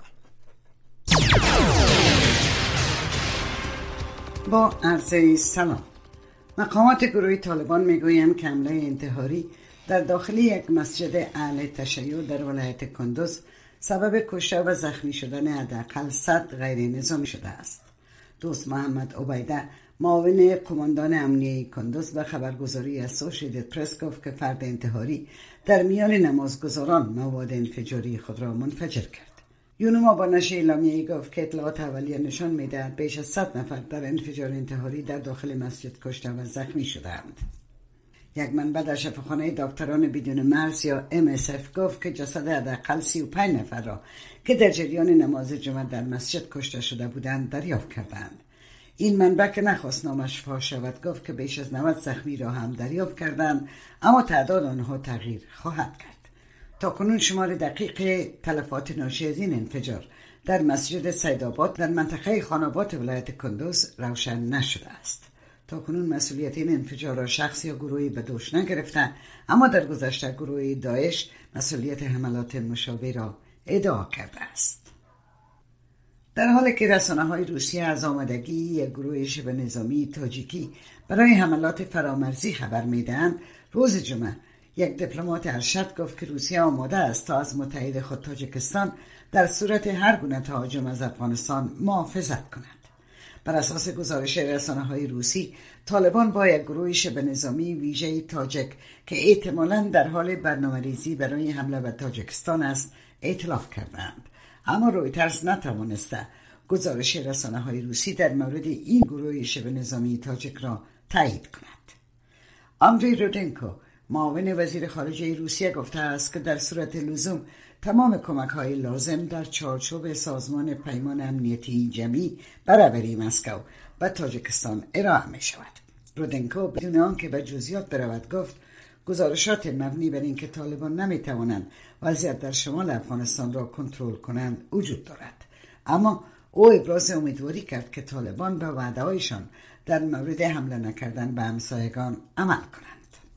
با عرض سلام. مقامات گروه طالبان میگویند که حمله انتحاری در داخل یک مسجد اهل تشیع در ولایت کندوز سبب کشته و زخمی شدن حداقل صد غیر نظامی شده است. دوست محمد عبیده معاون قماندان امنیه کندوز به خبرگزاری اسوشیتد پرس گفت که فرد انتحاری در میان نمازگزاران مواد انفجاری خود را منفجر کرد. یونوما با نشر اعلامیه‌ای گفت که اطلاعات اولیه نشان می‌دهد بیش از صد نفر در انفجار انتحاری در داخل مسجد کشته و زخمی شدند. یک منبع در شفاخانه دکتران بدون مرز یا ام اس اف گفت که جسد حداقل سی و پنج نفر را که در جریان نماز جمعه در مسجد کشته شده بودند دریافت کردند. این منبع که نخواست نامش فاش شود گفت که بیش از نود زخمی را هم دریافت کردند، اما تعداد آنها تغییر خواهد کرد. تا کنون شمار دقیق تلفات ناشی از این انفجار در مسجد سیدآباد در منطقه خانابات ولایت کندوز روشن نشده است. تا کنون مسئولیت این انفجار را شخصی یا گروهی به دوش نگرفتند، اما در گذشته گروه داعش مسئولیت حملات مشابه را ادعا کرده است. در حالی که رسانه‌های روسیه از آمادگی یک گروه شبه نظامی تاجیکی برای حملات فرامرزی خبر می‌دهند، روز جمعه یک دیپلمات ارشد گفت که روسیه آماده است تا از متحد خود تاجیکستان در صورت هر گونه تهاجم از افغانستان محافظت کند. بر اساس گزارش رسانه‌های روسی، طالبان با یک گروه شبه نظامی ویژه تاجک که احتمالاً در حال برنامه‌ریزی برای حمله به تاجیکستان است ائتلاف کردند. اما رویترز نتوانسته گزارش رسانه‌های روسی در مورد این گروه شبه نظامی تاجک را تایید کند. آندری رودنکو معاون وزیر خارجه روسیه گفته است که در صورت لزوم تمام کمک‌های لازم در چارچوب سازمان پیمان امنیتی جمعی برابری مسکو و تاجیکستان ارائه می‌شود. رودنکو بدون آنکه به جزئیات برود گفت گزارشات مبنی بر اینکه طالبان نمی‌توانند وضعیت در شمال افغانستان را کنترل کنند وجود دارد، اما او ابراز امیدواری کرد که طالبان به وعده‌هایشان در مورد حمله نکردن به همسایگان عمل کنند.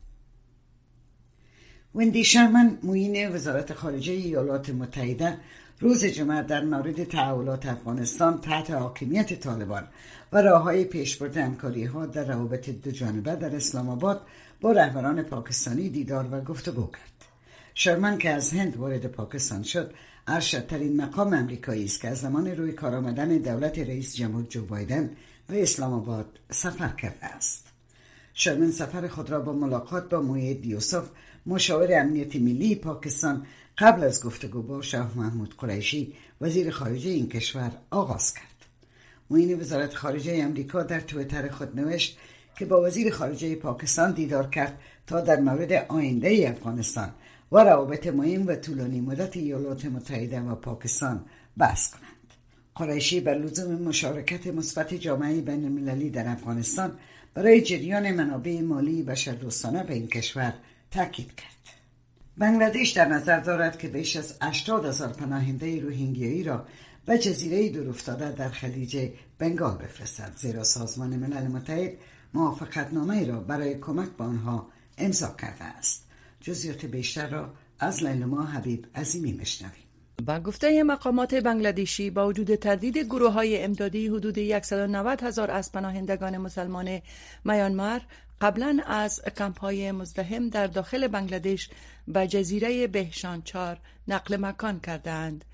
وندی شرمن معین وزارت خارجه ایالات متحده روز جمعه در مورد تحولات افغانستان تحت حاکمیت طالبان و راه‌های پیشبرد همکاری‌ها در روابط دوجانبه در اسلام آباد با رهبران پاکستانی دیدار و گفتگو کرد. شرمن که از هند وارد پاکستان شد، ارشدترین مقام امریکایی است که از زمان روی کار آمدن دولت رئیس جمهور جو بایدن به اسلام آباد سفر کرده است. شرمن سفر خود را با ملاقات با موحد یوسف مشاور امنیت ملی پاکستان قبل از گفتگو با شاه محمود قریشی وزیر خارجه این کشور آغاز کرد. معین وزارت خارجه امریکا در توییتر خود نوشت که با وزیر خارجه پاکستان دیدار کرد تا در مورد آینده افغانستان و روابط مهم و طولانی مدت ایالات متحده و پاکستان بحث کنند. قریشی بر لزوم مشارکت مثبت جامعه بین المللی در افغانستان برای جریان منابع مالی بشردوستانه به این کشور تاکید کرد. بنگلادش در نظر دارد که بیش از هشتاد هزار پناهنده روهینگیایی را به جزیره دورافتاده در خلیج بنگال بفرستد، زیرا سازمان ملل متحد موافقتنامه را برای کمک به آنها امضا کرده است. جزئیات بیشتر را از لیلما حبیب عظیمی میشنویم. با گفته مقامات بنگلادشی با وجود تردید گروه‌های امدادی حدود صد و نود هزار از پناهندگان مسلمان میانمار قبلا از کمپ‌های مزدحم در داخل بنگلادش به جزیره بهشانچار نقل مکان کردند.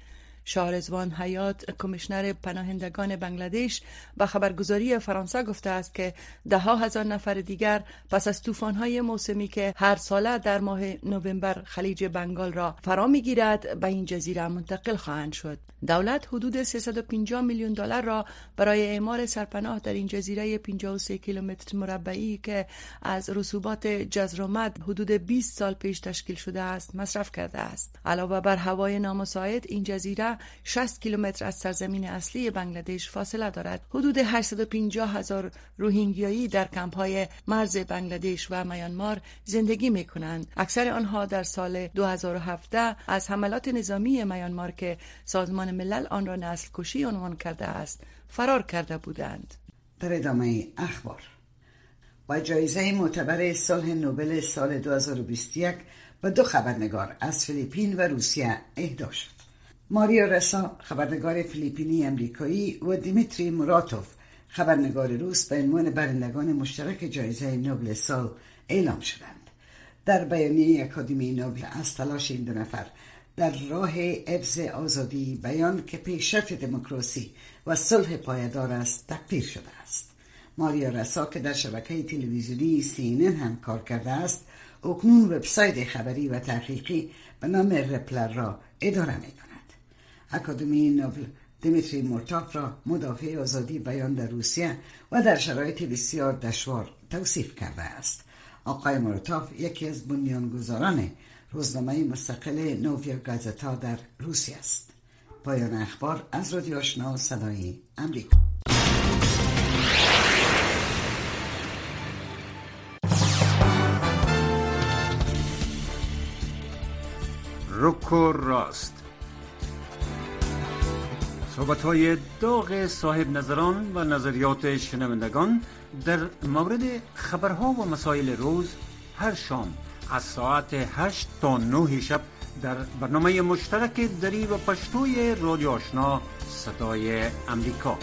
شاهرزوان حیات کمیشنر پناهندگان بنگلادش به خبرگزاری فرانسه گفته است که ده ها هزار نفر دیگر پس از طوفان‌های موسمی که هر ساله در ماه نوامبر خلیج بنگال را فرا می‌گیرد به این جزیره منتقل خواهند شد. دولت حدود سیصد و پنجاه میلیون دلار را برای اعمار سرپناه در این جزیره پنجاه و سه کیلومتر مربعی که از رسوبات جزرمد حدود بیست سال پیش تشکیل شده است مصرف کرده است. علاوه بر هوای نامساعد، این جزیره شصت کیلومتر از سرزمین اصلی بنگلادش فاصله دارد. حدود هشتصد و پنجاه هزار روهینگیایی در کمپ‌های مرز بنگلادش و میانمار زندگی می‌کنند. اکثر آنها در سال دو هزار و هفده از حملات نظامی میانمار که سازمان ملل آن را نسل کشی عنوان کرده است فرار کرده بودند. در ادامه اخبار، با جایزه معتبر صلح نوبل سال دو هزار و بیست و یک به دو خبرنگار از فیلیپین و روسیه اهدا شد. ماریا رسا خبرنگار فیلیپینی امریکایی و دیمیتری موراتوف خبرنگار روس به عنوان برندگان مشترک جایزه نوبل سال اعلام شدند. در بیانیه اکادمی نوبل از تلاش این دو نفر در راه حفظ آزادی بیان که پیشرفت دموکراسی و صلح پایدار است تقدیر شده است. ماریا رسا که در شبکه تلویزیونی سی این ان هم کار کرده است، اکنون وبسایت خبری و تحقیقی به نام رپلر را اداره می کند. اکادمی نوبل دیمیتری موراتوف را مدافع آزادی بیان در روسیه و در شرایط بسیار دشوار توصیف کرده است. آقای موراتوف یکی از بنیانگذاران روزنامه مستقل نوویا گازتا در روسیه است. پایان اخبار از رادیو آشنا صدای امریکا. روکو راست، صحبت‌های داغ صاحب نظران و نظریات شنوندگان در مورد خبرها و مسائل روز هر شام از ساعت هشت تا نه شب در برنامه مشترک دری و پشتوی رادیو آشنا صدای امریکا.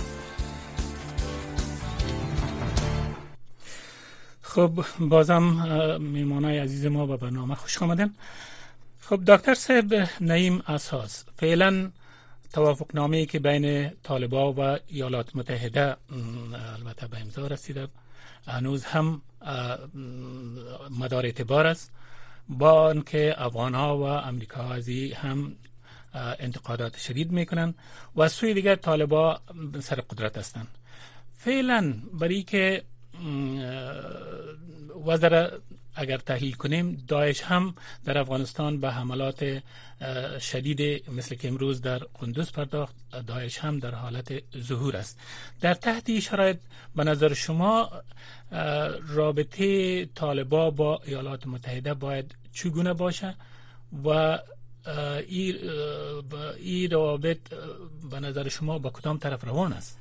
خب بازم میمانای عزیز ما به برنامه خوش آمدن. خب دکتر صاحب نعیم اساس، فعلا توافقنامه‌ای که بین طالبان و ایالات متحده البته به امضا رسیده هنوز هم مدار اعتبار است، با اینکه افغان‌ها و امریکا از هم انتقادات شدید میکنن و از سوی دیگر طالبان سر قدرت هستند. فعلا برای که وزر اگر تحلیل کنیم، داعش هم در افغانستان به حملات شدید مثل که امروز در قندوز پرداخت، داعش هم در حالت ظهور است. در تحت شرایط به نظر شما رابطه طالبان با ایالات متحده باید چگونه باشه و این ای روابط به نظر شما با کدام طرف روان است؟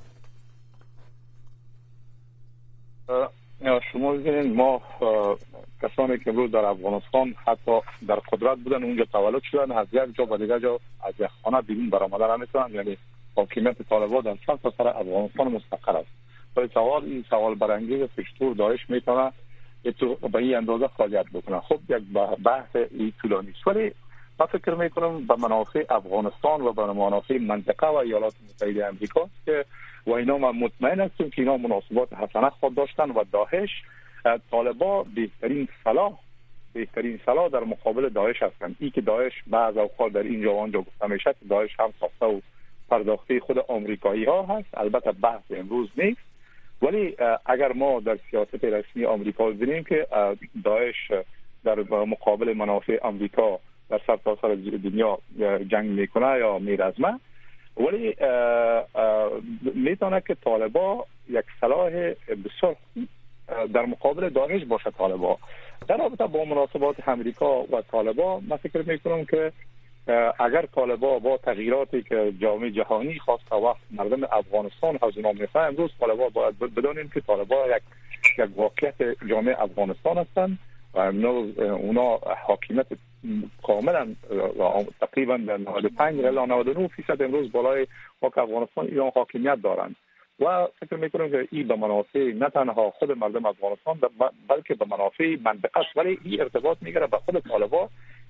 شما ببینید، ما کسانی که امروز در افغانستان حتی در قدرت بودن اونجا تولد شدن، از یک جا به دیگر جا از یک خانه بیرون برآمدن نمیتونن، یعنی حاکمیت طالبان در چند سر افغانستان مستقر است. ولی سوال این سوال برانگیز است که چطور داعش میتونه به این اندازه فعالیت بکنه. خب یک بحث این طولانی است، ولی من فکر میکنم به منافع افغانستان و به منافع منطقه و ایالات متحده آمریکا که و اینا من مطمئن هستم که اینا مناسبات حسنه خود داشتن و داعش طالبان بهترین سلاح بهترین سلاح در مقابل داعش هستند. این که داعش بعض اوقات در اینجا و آنجا گفته میشه که داعش هم ساخته و پرداخته خود آمریکایی ها هست، البته بحث امروز نیست، ولی اگر ما در سیاست رسمی آمریکا ببینیم که داعش در مقابل منافع آمریکا در سرتاسر دنیا جنگ میکنه یا میرزمه، ولی میتونه که طالبان یک سلاح بسیار در مقابل داعش باشه. طالبان در رابطه با مناسبات امریکا و طالبان من فکر میکنم که اگر طالبان با تغییراتی که جامعه جهانی خواسته وقت مردم افغانستان از اونا میخواه، امروز طالبان باید بدونیم که طالبان یک یک واقعیت جامعه افغانستان هستند و اونا حاکمیت کاملا تقریبا نود و پنج الی نود و نه درصد امروز بالای خاک افغانستان ایران حاکمیت دارند و فکر میکنم که این به منافع نه تنها خود مردم افغانستان بلکه به منافع منطقه است. ولی این ارتباط میگیره به خود طالبان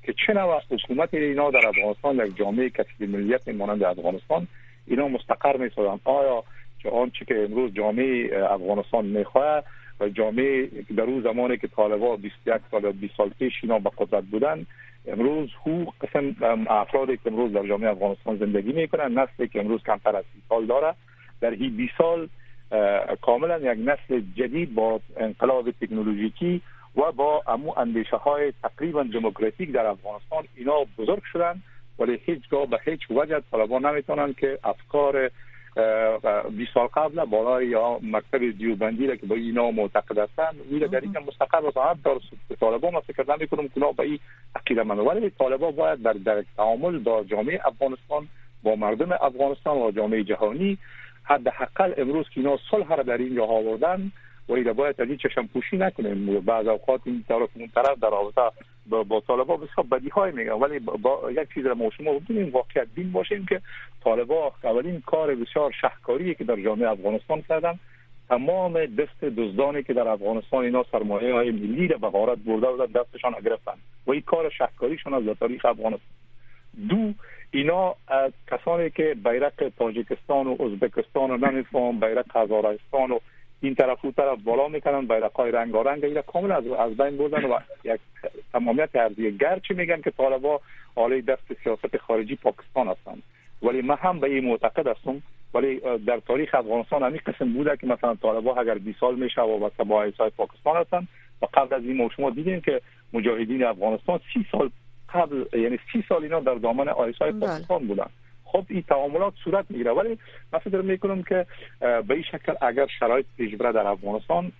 که چه نوع حکومت اینا در افغانستان یک جامعه کثیر ملیت مانند افغانستان اینا مستقر می‌سازند. آیا که آنچه که امروز جامعه افغانستان می‌خواد و جامعه در اون زمانی که طالبان بیست و یک سال بیست سال پیش اینا به قدرت بودن، امروز حقوق قسم افرادی که امروز در جامعه افغانستان زندگی میکنن، نسلی که امروز کمتر از سی سال داره، در این بیست سال کاملا یک نسل جدید با انقلاب تکنولوژیکی و با امو اندیشه های تقریبا دموکراتیک در افغانستان اینا بزرگ شدن، ولی هیچگاه به هیچ وجه طالبان نمیتونن که افکار بیست سال قبل بالای یا مکتب دیوبندی را که با اینا معتقد هستند ویل در این مستقر بساعت در طالبان ما فکر نمی کنم که با این عقیده من، ولی طالبان باید در در تعامل با جامعه افغانستان، با مردم افغانستان و جامعه جهانی حداقل امروز که اینا صلح را در اینجا آوردن و اینا باید از این چشم پوشی نکنیم. بعض اوقات این طرف اون طرف در رابطه با, با طالبان بسیار بدیهای میگن، ولی با, با یک چیز را ما شما بدونیم واقعیت بین باشیم که طالبان اولین کار بسیار شهکاری که در جامعه افغانستان کردن، تمام دست دزدانی که در افغانستان اینا سرمایه های ملی را به غارت برده بودن دستشان گرفتن و این کار شهکاریشون از تاریخ افغانستان. دو، اینا کسانی که بیرق تاجیکستان و ازبکستان و نمیفهم بیرق هزارستان و این طرف و طرف بالا میکنن، بیرق‌های رنگارنگ اینا کاملا از از بین بردن و یک تمامیت ارضی. گرچه میگن که طالبان حالی دست سیاست خارجی پاکستان هستند، ولی من هم به این معتقد هستم، ولی در تاریخ افغانستان همین قسم بوده که مثلا طالبان اگر بیست سال میشه و تبع ایسای پاکستان هستند و قبل از این شما دیدین که مجاهدین افغانستان سی سال قبل، یعنی سی سال اینا در دامن آیسای پاکستان بودن. خب این تعاملات صورت میگیره، ولی من فکر میکنم که به این شکل اگر شرایط پیش بره در افغانستان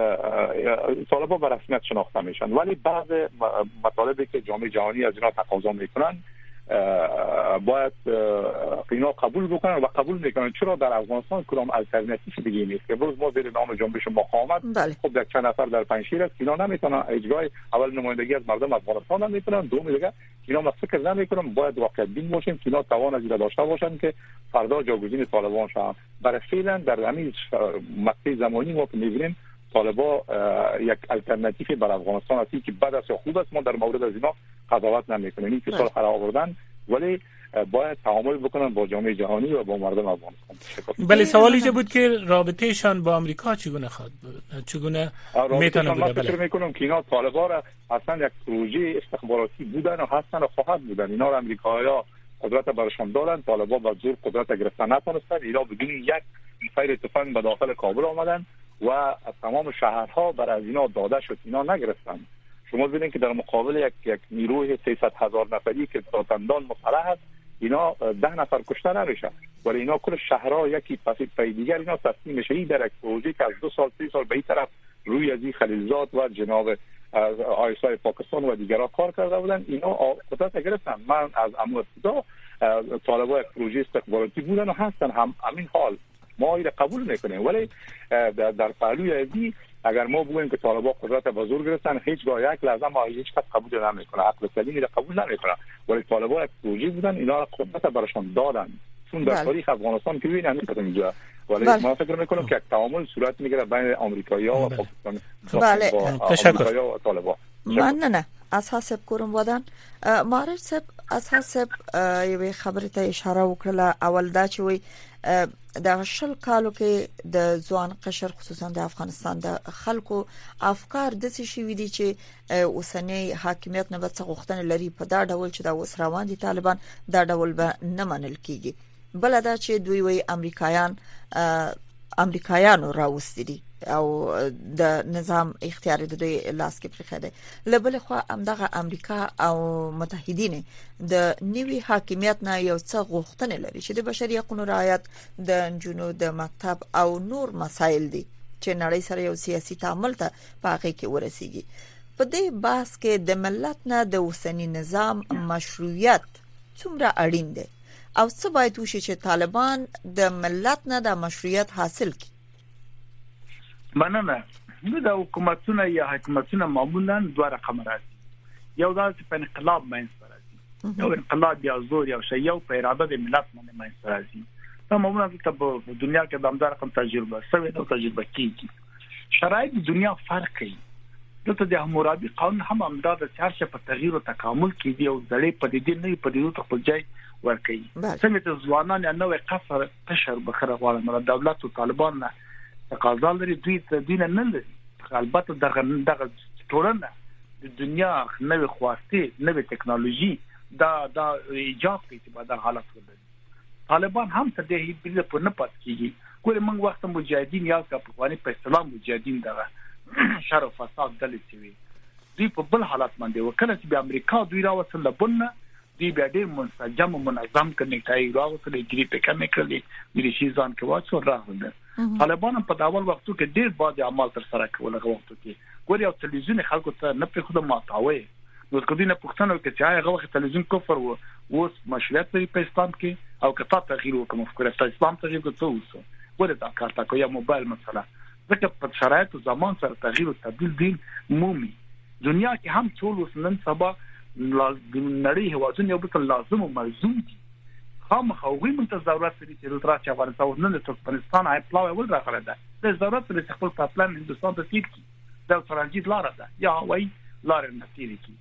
طالبان به رسمیت شناخته میشن، ولی بعض مطالبی که جامعه جهانی از اینا تقاضا میکنن باید اینا قبول بکنن و قبول میکنن، چرا در افغانستان کدام الटरनेटिव دیگه نیست که روز ما زیر نام جنبش مقاومت خب در چند نفر در پنجشیر است اینا نمیتونن اجرای اول نمایندگی از مردم افغانستان نمیتونن، دوم دیگه اینا ما فکر نمیکنم باید واقعا بین باشیم که اینا توان از این داشته باشن که فردا جاگزین طالبان شن. برای فعلا در همین مقطع زمانی ما که میبینیم طالبان یک الटरनेटिव بر افغانستان هستی که بد است یا خوب است ما در مورد از اینا قضاوت نمیکنیم. این که سال خراب آوردن ولی باید تعامل بکنن با جامعه جهانی و با مردم افغانستان. بله سوالی چه بود که رابطهشان با آمریکا چگونه خواهد بود؟ چگونه میتونه بوده؟ بله فکر میکنم که اینا طالبان را اصلا یک پروژه استخباراتی بودن و هستن و خواهد بودن. اینا را امریکایی‌ها قدرت برشان دارن، طالبان با زور قدرت گرفتن نتونستن، اینا بدون یک فیر تفنگ به داخل کابل آمدن و تمام شهرها بر از اینا داده شد، اینا نگرفتن. شما ببینید که در مقابل یک یک نیروی سیصد هزار نفری که تاتندان مسلح است اینا ده نفر کشته نمیشه، ولی اینا کل شهرها یکی پس پای دیگر اینا تسلیم میشه. این در یک پروژه که از دو سال سه سال به این طرف روی از این خلیلزاد و جناب آیسای پاکستان و دیگرها کار کرده بودن، اینا قدرت گرفتن. من از امو ابتدا طالبان یک پروژه استخباراتی بودن و هستن هم همین حال ما این قبول میکنیم، ولی در پهلوی ازی اگر ما بگوییم که طالبان قدرت بزرگ گرفتن هیچگاه یک لحظه ما هیچ کس قبول نمیکنه، عقل سلیمی را قبول نمیکنه، ولی طالبان یک پروژه بودن اینا را قدرت براشون دادن چون در تاریخ افغانستان که ببینید نمیشه اینجا، ولی بله. ما فکر میکنم که یک تعامل صورت میگیره بین آمریکایی‌ها و پاکستان. بله تشکر و طالبان. مننه. از حسب کوم بودن مارج صاحب از حسب یوه خبره ته اشاره وکړه اول دا چې وي د شل کالو کې د ځوان قشر خصوصا د افغانستان د خلکو افکار د څه شي دي چې اوسنۍ حاکمیت نه بڅ غوښتنه لري په دا ډول چې د اوس روان دي طالبان دا ډول به نه منل کیږي. بل دا چې دوی وي امریکایان امریکایانو راوستي دي او د نظام اختیار د دوی لاس کې پرې خده. لبل خو امدغه امریکا او متحدین د نیوی حاکمیت نه یو څه غوښتنه لري چې د بشري حقوقو رعایت د جنو د مکتب او نور مسایل دي چې نړۍ سره یو سیاسي تعامل ته پاغه کې ورسیږي. په دې بحث کې د ملت نه د اوسنی نظام مشروعیت څومره اړین دی او څه باید وشي چې طالبان د ملت نه د مشروعیت حاصل کړي؟ مننه. نو د حکومتونو یا حکومتونو معمولا دوه رقم راځي. یو دا چې په انقلاب باندې راځي، یو انقلاب یا زور یا شی یو په اراده د ملت باندې راځي. نو معمولا په دنیا کې د همدار رقم تجربه سوي او تجربه کیږي. شرایط د دنیا فرق کوي. دلته د حمورابي قانون هم امداد د چارشه په تغییر او تکامل کې دی او ځړې په دې نه په دې ته خپل ځای ورکړي. څنګه چې ځوانان یا نوې قصر قشر بخره غواړي نو دولت او طالبان نه تقاضا لري دوی ته دین نه لري. البته دغه دغه ټولنه د دنیا نوې خواسته نوې ټکنالوژي دا دا ایجاد کوي چې دا حالت ولري. طالبان هم ته د هیڅ په نه پات کیږي. ګوره موږ وخت مجاهدین یا کا په قوانین په اسلام مجاهدین دغه شر او فساد دلې شوی دوی په بل حالت باندې وکړه چې د امریکا دوی راوصل لبنه دوی بیا ډېر منسجم او منظم کړي چې راوصل جری په کمه کړي د شي ځان کې واڅو راغله. طالبان په داول وختو کې ډېر باندې عمل تر سره کول هغه وختو کې ګوره یو تلویزیون خلکو ته نه په خود ماتاوي نو کدی نه پښتنو کې چې هغه وخت تلویزیون کفر وو اوس مشروعیت لري په اسلام کې او کته تغییر وکم فکر ته اسلام تغییر کوته ولې دا کار تا کوي موبایل مثلا ځکه په شرایطو زمان سره تغییر او تبديل دین مومي. دنیا کې هم ټول وسنن سبا نړۍ هوازونه یو بل لازم او ملزوم دي. خامخوي منتظرات لري چې دلته چې افغانستان نن د ترکمنستان آی پلاوی ول راغله ده. د ضرورت لري چې خپل پلان هندستان ته تیر کی د ترانزیت لار ده یا وای لار نه تیر کی.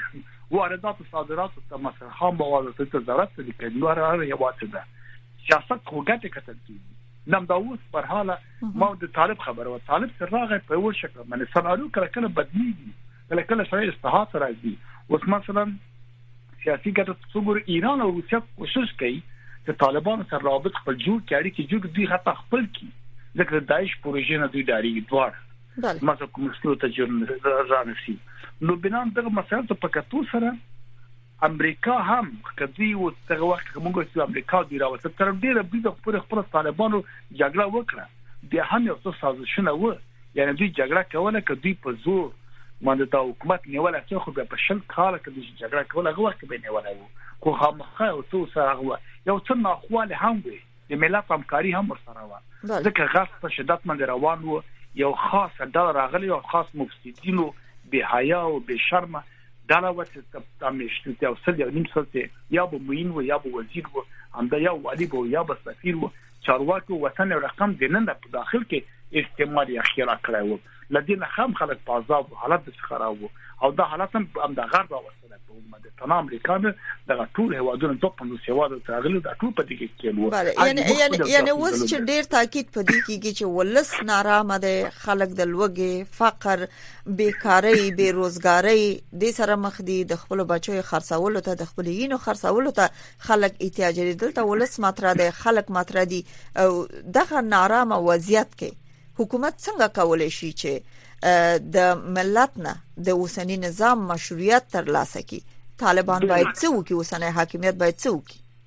واردات او صادرات ته مثلا خام مواد ته ضرورت لري چې نور هغه یو واټ ده. سیاست خوګه کتل کی نام داوود پر حاله ما د طالب خبره و طالب سره راغی په ور شکل باندې سناریو کله کله بدلیږي کله کله شای اصلاحات راځي. اوس مثلا سیاسي ګټه څوګر ایران او روسیا کوشش کوي چې طالبان سره رابط خپل جوړ کړي چې جوړ دوی حتی خپل کی ځکه داعش پروژې نه دوی داري دوار مثلا کوم څه ته جوړ ځانسي نو بنان دغه مسایل ته پکاتو سره امریکا هم کدی او دغه وخت موږ چې امریکا دی راوته تر ډیره بده پر خپل طالبانو جګړه وکړه د هم یو څه سازشونه و یعنی دوی جګړه کوله کدی په زور باندې د حکومت نیول څه خو په شل کال کې د جګړه کوله هغه وخت به نیول وو خو خامخا او څه سره هغه یو څه ناخواله هم وي د ملت همکاري هم ورسره و ځکه غاښ په شدت باندې روان وو یو خاص ډول راغلی او خاص مفسدینو به حیا او به شرم دا لا وڅ تامشته او سل یو نیم سلته یا به موین و یا به وزیر و همدا یا والی و یا به سفیر و چارواکو وطن رقم دینن په داخل کې استعمال اخیرا کړو لدین خام خلک پازاب حالت خراب او دا حالت هم د غرب وسله په امه د تمام امریکا د ټول هوادونو ټول په سیواد تغلو د ټول په دې کې کېلو یعنی یعنی یعنی وس چې ډیر تاکید پدې کېږي چې ولس نارامه ده خلک د لوګي فقر بیکاری بیروزګاری د سره مخ دي د خپل بچو خرڅولو ته د خپل یینو خرڅولو ته خلک احتیاج لري دلته ولس ماتره ده خلک ماتره دي او دغه نارامه وضعیت کې حکومت څنګه کولای شي چې د ملت نه د اوسنی نظام مشروعیت ترلاسه کړي طالبان باید څه وکړي اوسنی حاکمیت باید څه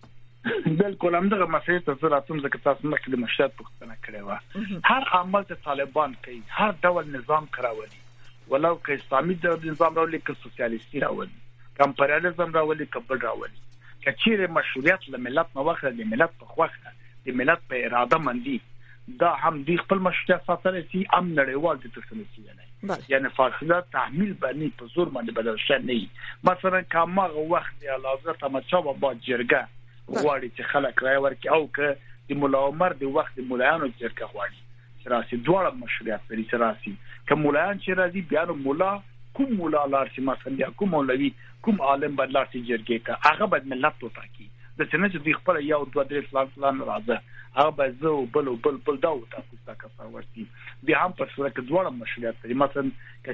وکړي بالکل هم دغه مسئله ته زه راتم ځکه تاسو مخکې د مشروعیت پوښتنه کړې و هر عمل چې طالبان کوي هر ډول نظام کراوي ولو که اسلامي نظام راولي که سوسیالیستي راولي که امپریالیزم راولي که بل راولي که چیرې مشروعیت له ملت نه واخلي د ملت په خوښه د ملت په اراده باندې دا هم د خپل مشروعیت ساتل شي ام نړیوال د تسلسل نه یعنی فاصله تحمیل باندې په زور باندې بدل شي نه مثلا کومه وخت د حضرت احمدشاه بابا جرګه غواړي چې خلک راي ورکړي او که د مولا عمر د وخت د مولایانو جرګه غواړي چې راسي دواړه مشروعیت لري چې راسي که مولایان چې راځي بیا نو مولا کوم مولا لار چې مثلا کوم مولوی کوم عالم بدل شي جرګه ته هغه بد ملت ته تاکي د څنګه چې د خپل یو دوه درې فلان فلان راځي هغه به زه بل بل بل دا وتا کوڅه کا ورتي بیا هم په صورت کې دواړه مشروعیت لري مثلا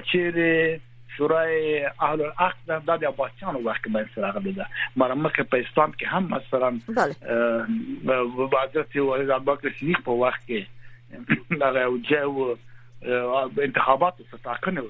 کچېره شورای اهل العقد د د اباچانو وخت باندې سره غلي ده مرمکه په اسلام کې هم مثلا ا حضرت ولید ابوبکر صدیق په وخت کې دا او جو انتخابات ستاکنه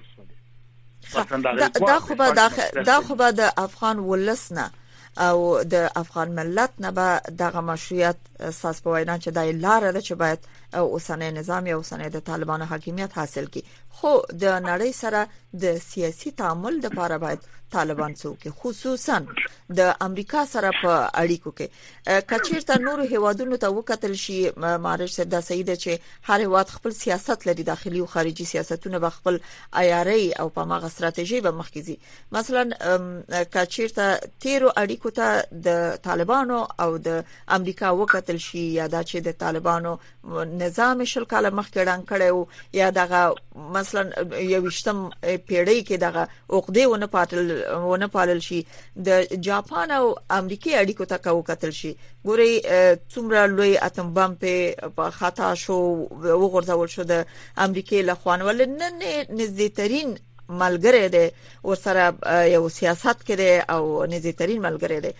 وسوله دا خو به دا خو به د افغان ولسنه او د افغان ملت نه به دغه مشروعیت اساس په وینا چې د لار ده چې باید اوسنۍ نظام یا اوسنۍ د طالبانو حاکمیت حاصل کړي خو د نړۍ سره د سیاسي تعامل لپاره باید طالبان څوک خصوصا د امریکا سره په اړیکو کې کچیرته نور هیوادونو ته وکتل شي مارش د سیده چې هر هیواد خپل سیاست لري داخلي او خارجي سیاستونه به خپل عیاري او په ماغه ستراتیژي به مخکزي مثلا کچیرته تیرو اړیکو ته د طالبانو او د امریکا وکتل وکتل شي یا دا چې د طالبانو نظام شل کاله مخکې ډان کړو یا دغه مثلا یو وشتم پیړۍ کې دغه عقده ونه پاتل ونه پالل شي د جاپان او امریکای اړیکو ته وکتل شي ګوري څومره لوی اتم بم په خطا شو وګورځول شو د امریکای له خوان ولنن نږدې ترين ملګری دی ورسره یو سیاست کړي او نږدې ترين ملګری دی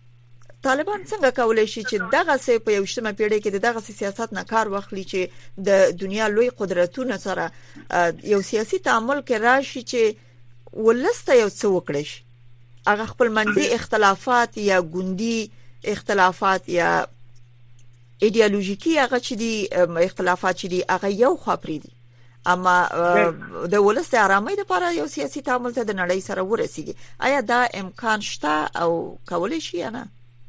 طالبان څنګه کولای شي چې دغه څه په یوشتمه پیړۍ کې دغه سیاست نه کار واخلي چې د دنیا لوی قدرتونو سره یو سیاسي تعامل کې راشي چې ولسته یو څه وکړي شي هغه خپل منځي اختلافات یا ګوندي اختلافات یا ایدئولوژیکی هغه چې دي اختلافات چې دي هغه یو خبرې دي اما د ولست آرامۍ لپاره یو سیاسي تعامل ته د نړۍ سره ورسیږي آیا دا امکان شته او کولای شي نه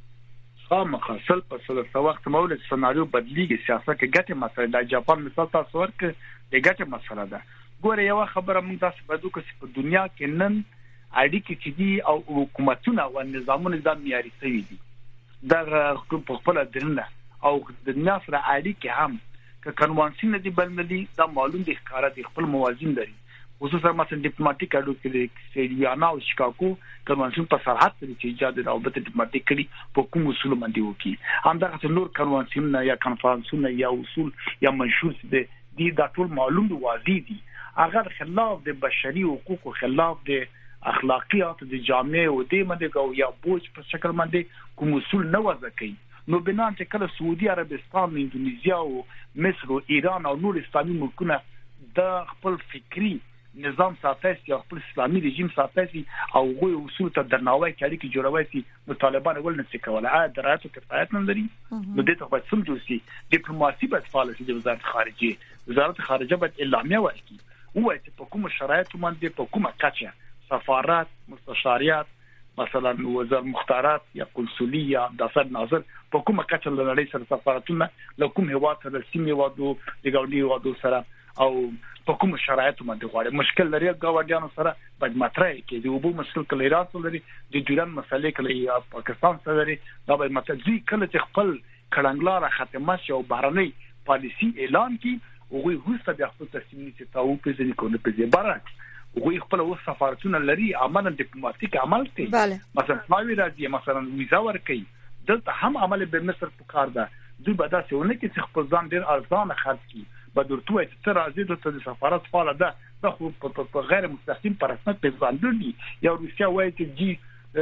خامخا سل په سل څو وخت مولد سناریو بدلیږي سیاست کې ګټه مسله د جاپان مثال تاسو ورکړ د ګټه مسله ده ګوره یو خبره موږ تاسو په دوه کې په دنیا کې نن اړیکې چې دي او حکومتونه او نظامونه د معیاري سوي دي دا په خپل درنه او د دنیا سره اړیکې هم که کنوانسیون دي بلملي دا معلوم دي ښکارا دي خپل موازین لري خصوصا مثلا ډیپلوماټیک اډو کې سیریانا او شیکاګو کنوانسیون په سرحد کې چې ایجاد د رابطه ډیپلوماټیک کړي په کوم اصول باندې وکي همدغه نور کنوانسیون یا کنفرانسونه یا اصول یا منشور دي دي دا ټول معلوم دي واضح دي اگر خلاف د بشري حقوقو خلاف د اخلاقیات د جامع او د مدغه یا بوج په شکل باندې کوم اصول نه وضع کوي نو بنان چې کله سعودي عربستان اندونیزیا او مصر او ایران او نور اسلامي ملکونه د خپل فکری نظام ساتي یا خپل اسلامي رژیم ساتي او غوي اصول ته درناوی کوي چې جوړوي چې نو طالبان ول نه کوله آ دراتو کفایت نه لري نو دته په څوم جوړسي ډیپلوماسي باید فعال شي د وزارت خارجه وزارت خارجه باید اعلامیه ورکړي او چې په کوم شرایطو باندې په کومه کچه سفارات مستشاریات مثلا وزیر مختارات یا قنصليه د صدر ناظر په کومه کچه لري سره سفارتونه له کوم هوا سره سیمه وادو د ګاونډي وادو سره او په کوم شرایطو باندې غواړي مشکل لري ګاونډیانو سره باید مطرح کې دی او بو مشکل کله ایران سره لري د ډیران مسلې کله یا پاکستان سره لري دا به متځي کله چې خپل کړنګلاره ختمه شي او بهرنۍ پالیسی اعلان کی او غوي هوسته د خپل تصمیم چې تاو په ځینې کوله په ځای برعکس غوي خپل او سفارتونه لري عمل ډیپلوماټیک عمل کوي مثلا ماوی راځي مثلا ویزا ورکي دلته هم عمل به مصر په کار ده دوی به دا څونه کې خپل ځان ډیر ارزانه خرڅ کی به درتوه چې تر ازید ته د سفارت فعال ده د خو په غیر مستقیم پر اساس په ځان دي یا روسیا وایي چې جی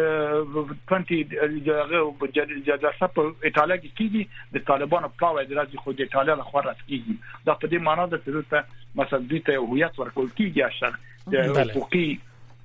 عشرين جلسه په ایتالیا کې کیږي د طالبانو پلاوی د راځي خو د ایتالیا له خوا راځي دا په دې معنی ده چې ته مثلا دوی ته هویت ورکول کیږي اشر د حقوقي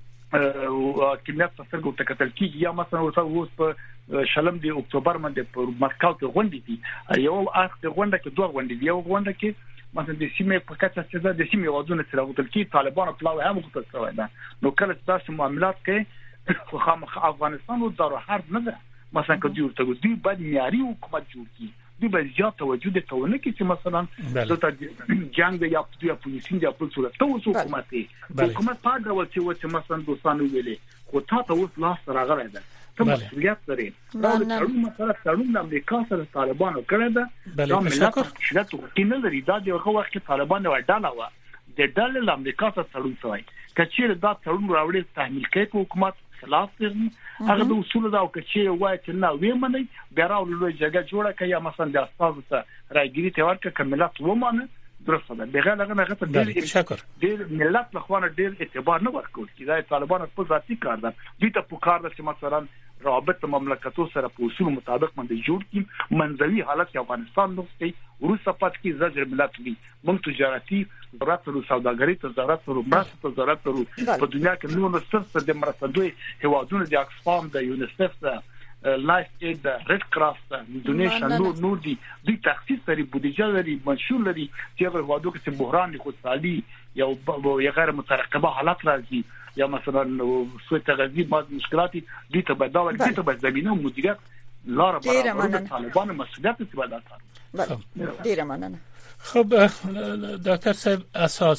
او کیمیات څخه ته کتل کیږي یا مثلا اوس په شلم دی اکتوبر باندې په مسکو کې غونډې دي یو اخ د غونډه کې دوه غونډې دي یو غونډه کې مثلا د سیمې په کچه چې د سیمې وادونه سره وتل کی طالبانو پلاوی هم غوښتل شوی ده نو کله تاسو معاملات کې خو خامخ افغانستان او دارو حرب نه ده مثلا که جوړ ته دوی باید معیاري حکومت جوړ کړي دوی باید زیات توجه د تونه کې چې مثلا دلته جنگ یا د اپوزیسیون د خپل صورت ته اوس حکومت دی حکومت په ډول چې و چې مثلا دوستانو ویلي خو تاسو اوس لاس راغلی ده ته مسؤلیت لري دا ټول مسله تړون د امریکا سره طالبانو کړی ده دا ملت شرط وکینه لري دا د هغه وخت طالبانو وډاله و د ډول د امریکا سره تړون شوی کچیر دا تړون راوړي تحمیل کوي حکومت خلاف دي هغه د اصول دا او کچیر وایي چې نه وې مني بیا راولوي جګه جوړه کوي مثلا د استاد ته راګيري ته ورکه کملات ومانه درسته ده بغیر هغه هغه ته ډیر ډیر ملت له خوانه ډیر اعتبار نه ورکول کیږي دا طالبانو په ذاتي کار ده دوی ته په کار ده چې مثلا رابطه مملکتو سره په اصول مطابق باندې جوړ کی منځوي حالت افغانستان نوستي روسه پات کی زجر ملت وی موږ تجارتي ضرورت او سوداګری ته ضرورت او مرسته ته ضرورت په دنیا کې نو نو د مرستندوی هوادونو د اکسفام د یونیسف د لایف اید د ریډ کراس د ډونیشن نو نو دي د تخصیص لري بودیجه لري منشور لري چې هغه وادو کې بحران اقتصادي یا غیر مترقبه حالات راځي یا مثلا سوء تغذیه بعض مشکلات دي ته بداول دي ته به زمينه مدیریت لار برابر طالبان مسئولیت ته بدل کړ ډیر مننه خب دکتر صاحب اساس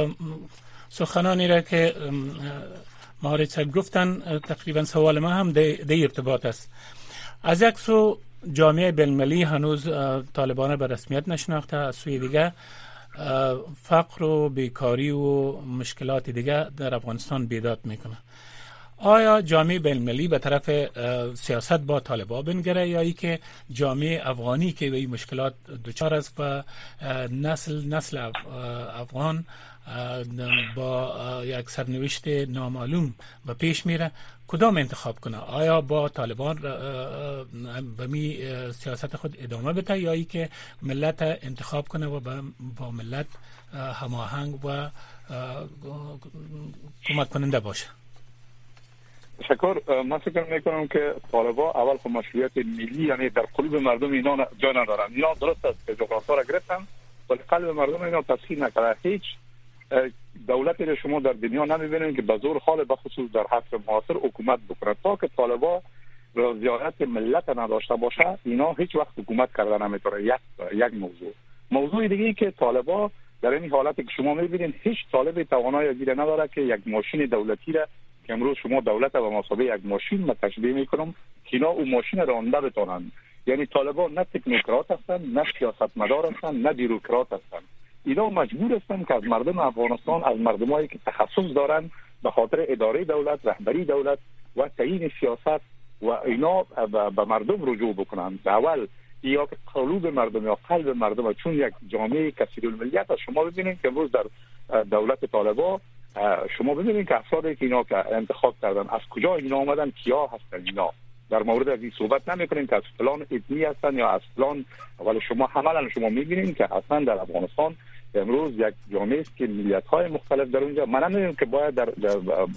سخنانی را که مهارت صاحب گفتن تقریبا سوال ما هم در ارتباط است از یک سو جامعه بین‌المللی هنوز طالبان به رسمیت نشناخته، از سوی دیگه فقر و بیکاری و مشکلات دیگه در افغانستان بیداد میکنه. آیا جامعه بین‌المللی به طرف سیاست با طالبان بنگره یا ای که جامعه افغانی که به این مشکلات دچار است و نسل نسل افغان با یک سرنوشت نامعلوم به پیش میره، کدام انتخاب کنه؟ آیا با طالبان به می سیاست خود ادامه بده یا ای که ملت انتخاب کنه و با ملت هماهنگ و کمک کننده باشه؟ تشکر. من فکر میکنم که طالبان اول خود مشروعیت ملی، یعنی در قلوب مردم اینا جا ندارن. اینا درست است که جغرافیا را گرفتن ولی قلب مردم اینا تسخیر نکرده. هیچ دولتی را شما در دنیا نمیبینید که به زور حال بخصوص در عصر معاصر حکومت بکنه. تا که طالبان رضایت ملت نداشته باشه اینا هیچ وقت حکومت کرده نمیتونه. یک یک موضوع موضوع دیگه ای که طالبان در این حالتی که شما میبینید هیچ طالب توانایی دیگه نداره که یک ماشین دولتی را که امروز شما دولت به مسابقه یک ماشین ما تشبیه میکنم که اینا اون ماشین راننده بتونن. یعنی طالبان نه تکنوکرات هستن، نه سیاستمدار هستن، نه بیروکرات هستن. اینا مجبور هستن که از مردم افغانستان، از مردمایی که تخصص دارن به خاطر اداره دولت، رهبری دولت و تعیین سیاست و اینا به مردم رجوع بکنن. اول یا قلوب مردم یا قلب مردم، چون یک جامعه کثیرالملیت است. شما ببینید که امروز در دولت طالبان شما ببینید که افرادی که اینا که انتخاب کردن از کجا اینا آمدن، کیا هستن. اینا در مورد از این صحبت نمی‌کنیم که از فلان اتنی هستن یا از فلان، ولی شما حملا شما می‌بینید که اصلا در افغانستان امروز یک جامعه است که ملیت‌های مختلف در اونجا. من نمی‌دونم که باید در در,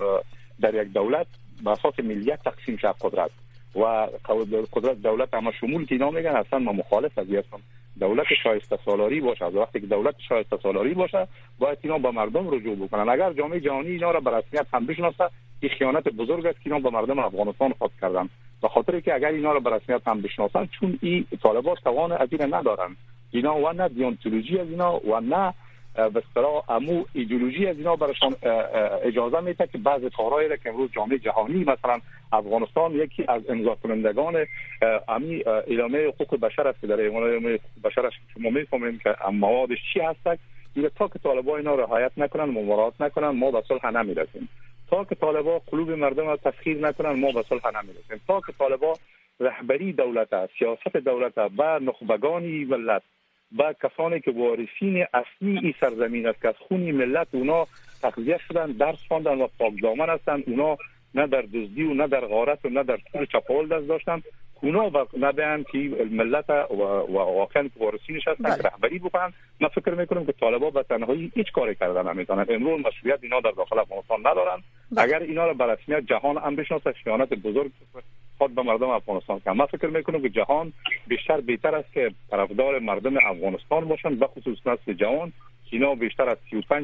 در یک دولت به اساس ملیت تقسیم شه قدرت و قدرت دولت همه شمول که اینا میگن. اصلا من مخالف از هستم. دولت شایسته سالاری باشه. از وقتی که دولت شایسته سالاری باشه باید اینا به مردم رجوع بکنن. اگر جامعه جهانی اینا را به رسمیت هم بشناسه این خیانت بزرگ است که اینا به مردم افغانستان خود کردن. به خاطر که اگر اینا را به رسمیت هم بشناسن، چون این طالبان توان از این ندارن، اینا و نه دیانتولوژی از اینا و نه به اصطلاح امو ایدئولوژی از اینا براشون اجازه میده که بعضی کارهایی را که امروز جامعه جهانی مثلا افغانستان یکی از امضا کنندگان امی اعلامیه حقوق بشر است، در اعلامیه حقوق بشر شما میفهمید که موادش چی هست. دیگه تا که طالبان اینا رعایت نکنن، مراعات نکنن، ما به صلح نمیرسیم. تا که طالبان قلوب مردم را تسخیر نکنن، ما به صلح نمیرسیم. تا که طالبان رهبری دولت، سیاست دولت و نخبگانی ملت با کسانی که وارثین اصلی این سرزمین است که از خون ملت اونا تغذیه شدن، درس خواندن و پاکدامن هستند، اونا نه در دزدی و نه در غارت و نه در طور چپاول دست داشتن، اونا و نبیان که ملت و واقعا وارثینش هستن که رهبری بکنن. من فکر میکنم که طالبان به تنهایی هیچ کاری کردن نمیتونن. امروز مسئولیت اینا در داخل افغانستان ندارن. اگر اینا را به رسمیت جهان هم بشناسه، خیانت بزرگ خود به مردم افغانستان کنه. من فکر میکنم که جهان بیشتر بهتر است که طرفدار مردم افغانستان باشن، به خصوص نسل جوان. اینا بیشتر از سی و پنج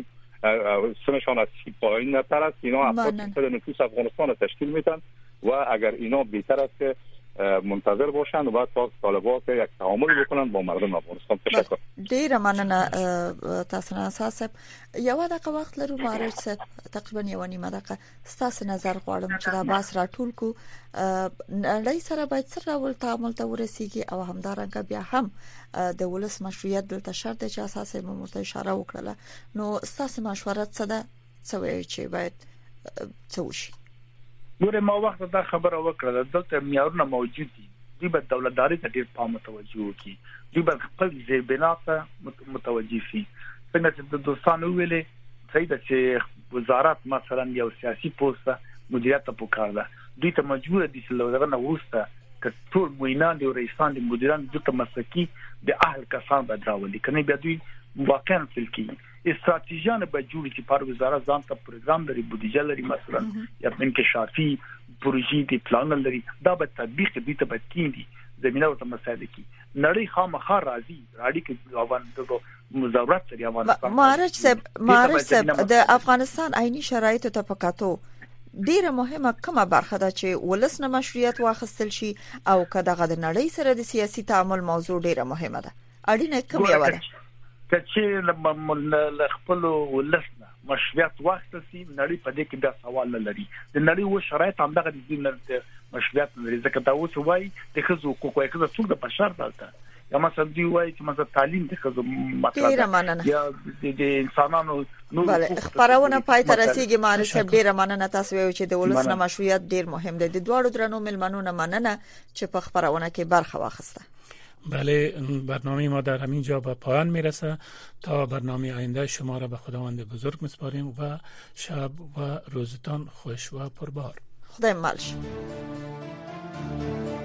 سنشان از سی پایین نتر است. اینا افراد نفوس افغانستان تشکیل میدن و اگر اینا بهتر است که منتظر باشن و بعد تا طالبان که یک تعامل بکنن با مردم افغانستان. تشکر. ډیره مننه تاسو نه اساس یو دغه وخت لرو مارچ صاحب تقریبا یو نیمه دغه تاسو نظر غواړم چې دا باس راټول کو نړۍ سره باید سره ول تعامل ته ورسیږي او همدارنګه بیا هم د ولس مشروعیت دلته شرط چې اساس مرته اشاره وکړه. نو تاسو مشوره څه ده څه وایي چې باید څه وشي؟ ګوره ما وخت دا خبره وکړه دلته معیارونه موجود دي. دوی به دولتداري ته ډیر پام متوجه وکړي، دوی به خپل زیربنا ته متوجه شي. څنګه چې د دوستانو ویلې صحیح ده چې وزارت مثلا یو سیاسي پوسټ مدیریت ته پکار ده، دوی ته مجبور دي چې لږه نه وسته که ټول موینان دي او رئیسان دي مدیران د مسلکی د اهل کسان به دراولي کني بیا دوی واقعا فلکی استراتیژیان به جوړی چې پر وزارت ځان ته پروګرام لري، بودیجه لري، مثلا یا انکشافي پروژې دي، پلان لري، دا به تطبیق دي ته به کیندي زمينه او مساعده کی نړۍ خامخا راځي راډي کې غوان د مزاورت لري افغانستان. مارچ صاحب مارچ صاحب د افغانستان عیني شرایط ته پکاتو ډیره مهمه کومه برخه ده چې ولس نه مشروعیت واخیستل شي او کداغه د نړۍ سره د سیاسي تعامل موضوع ډیره مهمه ده. اړینه کوم یو ده چې ل خپل ولسنه مشروعیت وخت سي نړۍ په دې کې دا سوال نه لري د نړۍ و شرایط هم دغه د دې مشروعیت لري ځکه دا اوس وایي د خزو حقوق او خزو څوک د بشر دلته یا مثلا دی وایي چې مثلا تعلیم د خزو مطلب یا د انسانانو نو خبرونه پای ته رسیدي مارش ډیره مننه تاسو ویو چې د ولس مشروعیت ډیر مهم دی د دوړو درنو ملمنونه مننه چې په خبرونه کې برخه واخیسته. بله برنامه ما در همین جا به پایان میرسه تا برنامه آینده شما را به خداوند بزرگ میسپاریم و شب و روزتان خوش و پربار. خدای مالش.